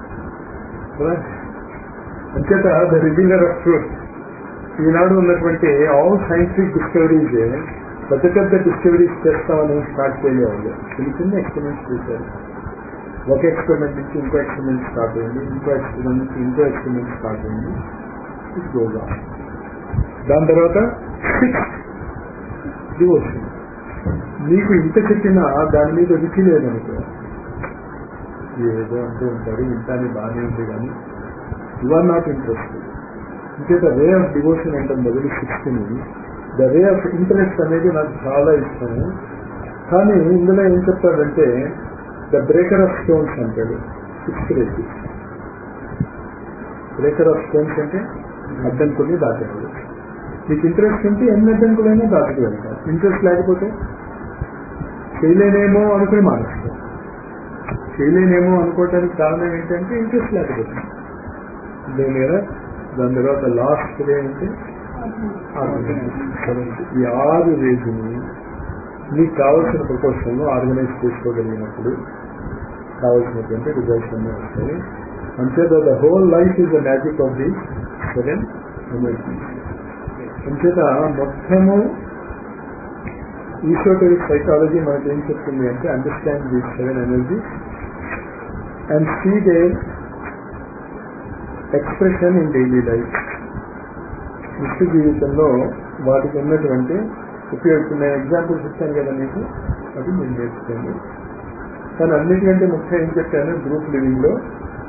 అంచేత ద రివీలర్ ఆఫ్ ట్రూత్. ఈనాడు ఉన్నటువంటి ఆల్ సైంటిఫిక్ డిస్కవరీస్ పెద్ద పెద్ద డిస్కవరీస్ చేస్తామని స్టార్ట్ చేయలేదు, చిన్న చిన్న ఎక్స్పెరిమెంట్స్ చేశారు. ఒక ఎక్స్పెరిమెంట్ నుంచి ఇంకో ఎక్స్పెరిమెంట్ స్టార్ట్ అయింది, ఇంకో ఎక్స్పెరిమెంట్ నుంచి ఇంకో ఎక్స్పెరిమెంట్ స్టార్ట్ అయింది. It goes on. దాని తర్వాత 6th డివోషన్. నీకు ఇంత చెప్పినా దాని మీద రుచి లేదనుకో, ఏదో అంటూ ఉంటారు ఇంటాన్ని బాగానే ఉంది కానీ యు ఆర్ నాట్ ఇంట్రెస్టెడ్. ఇంకేత వే ఆఫ్ డివోషన్ అంటే మొదలు 6th the way of interest అనేది నాకు చాలా ఇష్టము. కానీ ఇందులో ఏం చెప్తాడంటే ద బ్రేకర్ ఆఫ్ స్టోన్స్ అంటాడు. 6th రేసి బ్రేకర్ ఆఫ్ స్టోన్స్ అంటే అడ్డంకుల్ని దాటేవాడు. నీకు ఇంట్రెస్ట్ ఉంటే ఎన్ని అడ్డంకులైనా దాటుకు వెళ్తావు. ఇంట్రెస్ట్ లేకపోతే చేయలేనేమో అనుకుని మానేస్తాం. చేయలేనేమో అనుకోవటానికి కారణం ఏంటంటే ఇంట్రెస్ట్ లేకపోతే. దేని కదా. దాని తర్వాత లాస్ట్ డే అంటే ఈ 6 రేజుని నీకు కావాల్సిన ప్రపోర్షన్లో ఆర్గనైజ్ చేసుకోగలిగినప్పుడు కావాల్సినటువంటి రిజల్ట్స్ అన్నీ వస్తాయి. అంచేత the whole life is the magic of the 7 energies. అంచేత మొత్తము ఈసోటరిక్ సైకాలజీ మనకి ఏం చెప్తుంది అంటే understand the 7 energies and see their expression in daily life. నిత్య జీవితంలో వాటికి ఉన్నటువంటి ఉపయోగిస్తున్న ఎగ్జాంపుల్స్ ఇచ్చాను కదా మీకు, అది మీరు నేర్చుకోండి. కానీ అన్నిటికంటే ముఖ్యం ఏం చెప్పాను, గ్రూప్ లివింగ్లో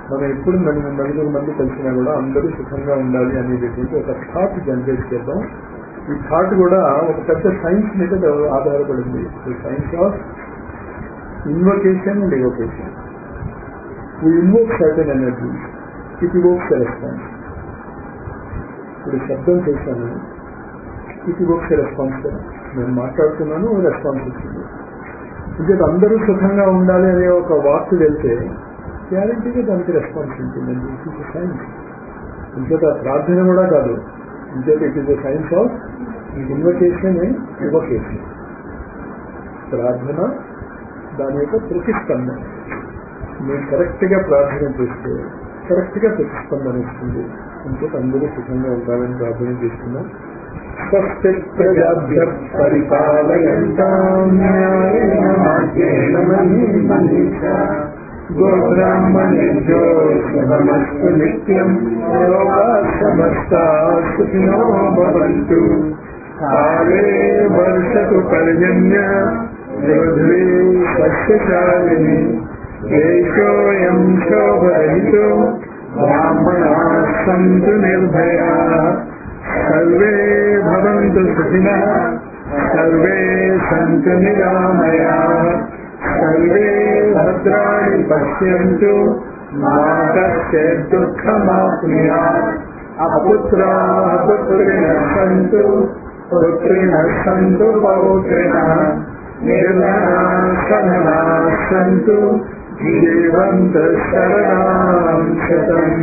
మనం ఎప్పుడు నలుగురు మంది కలిసినా కూడా అందరూ సుఖంగా ఉండాలి అనేటటువంటి ఒక థాట్ జనరేట్ చేద్దాం. ఈ థాట్ కూడా ఒక పెద్ద సైన్స్ మీద ఆధారపడింది. Science of invocation and evocation. We invoke certain energy, it evokes a response. ఇప్పుడు శబ్దం చేశాను, it evokes a response కదా. నేను మాట్లాడుతున్నాను, రెస్పాన్స్ వచ్చింది. ఇంకేత అందరూ సుఖంగా ఉండాలి అనే ఒక వాక్ వెళ్తే గ్యారంటీగా దానికి రెస్పాన్స్ ఉంటుందండి. It is science. ఇంకేత ప్రార్థన కూడా కాదు, ఇంకేత it is the science of invocation and evocation. ప్రార్థన దాని యొక్క ప్రతిస్పందన. మీరు కరెక్ట్గా ప్రార్థన చేస్తే కరెక్ట్గా ప్రతిస్పందన వస్తుంది. ఇంకేత అందరూ సుఖంగా ఉండాలని ప్రార్థన చేస్తున్నాం. స్వస్తి ప్రజాభ్య పరిపాలయంతాం న్యాయేన మార్గేణ మనీషా గోబ్రాహ్మణేభ్యో శుభమస్తు నిత్యం లోకాః సమస్తాః సుఖినో భవంతు. కాలే వర్షతు పర్జన్య పృథ్వీ సస్యశాలిని దేశోऽयं శోభరహితో బ్రాహ్మణాः సంతు నిర్భయాः సర్వే భవంతు సుఖినః సర్వే సంతు నిరామయాః సర్వే భద్రాణి పశ్యంతు మా కశ్చిద్ దుఃఖమాప్నుయాత్. అపుత్రాः పుత్రిణः సంతు పుత్రిణः సంతు పౌత్రిణः నిర్ధనాः సధనాः సంతు జీవంతః శరదాం శతం.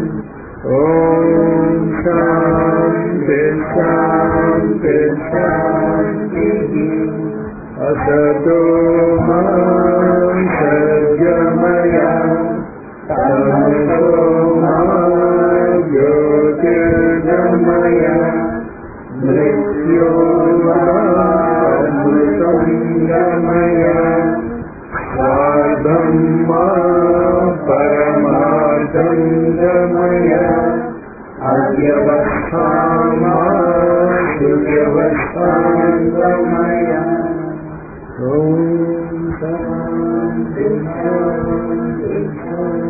ఓం శాంతి శాంతి శాంతి. అసతో మా సద్గమయ తమసో మా జ్యోతిర్గమయ మృత్యోర్మృతం గమయ స్వార్థం మా పరమార్థం గమయ అవ్యవస్థాం మా సువ్యవస్థాం గమయ. ఓం శాంతి శాంతి శాంతి.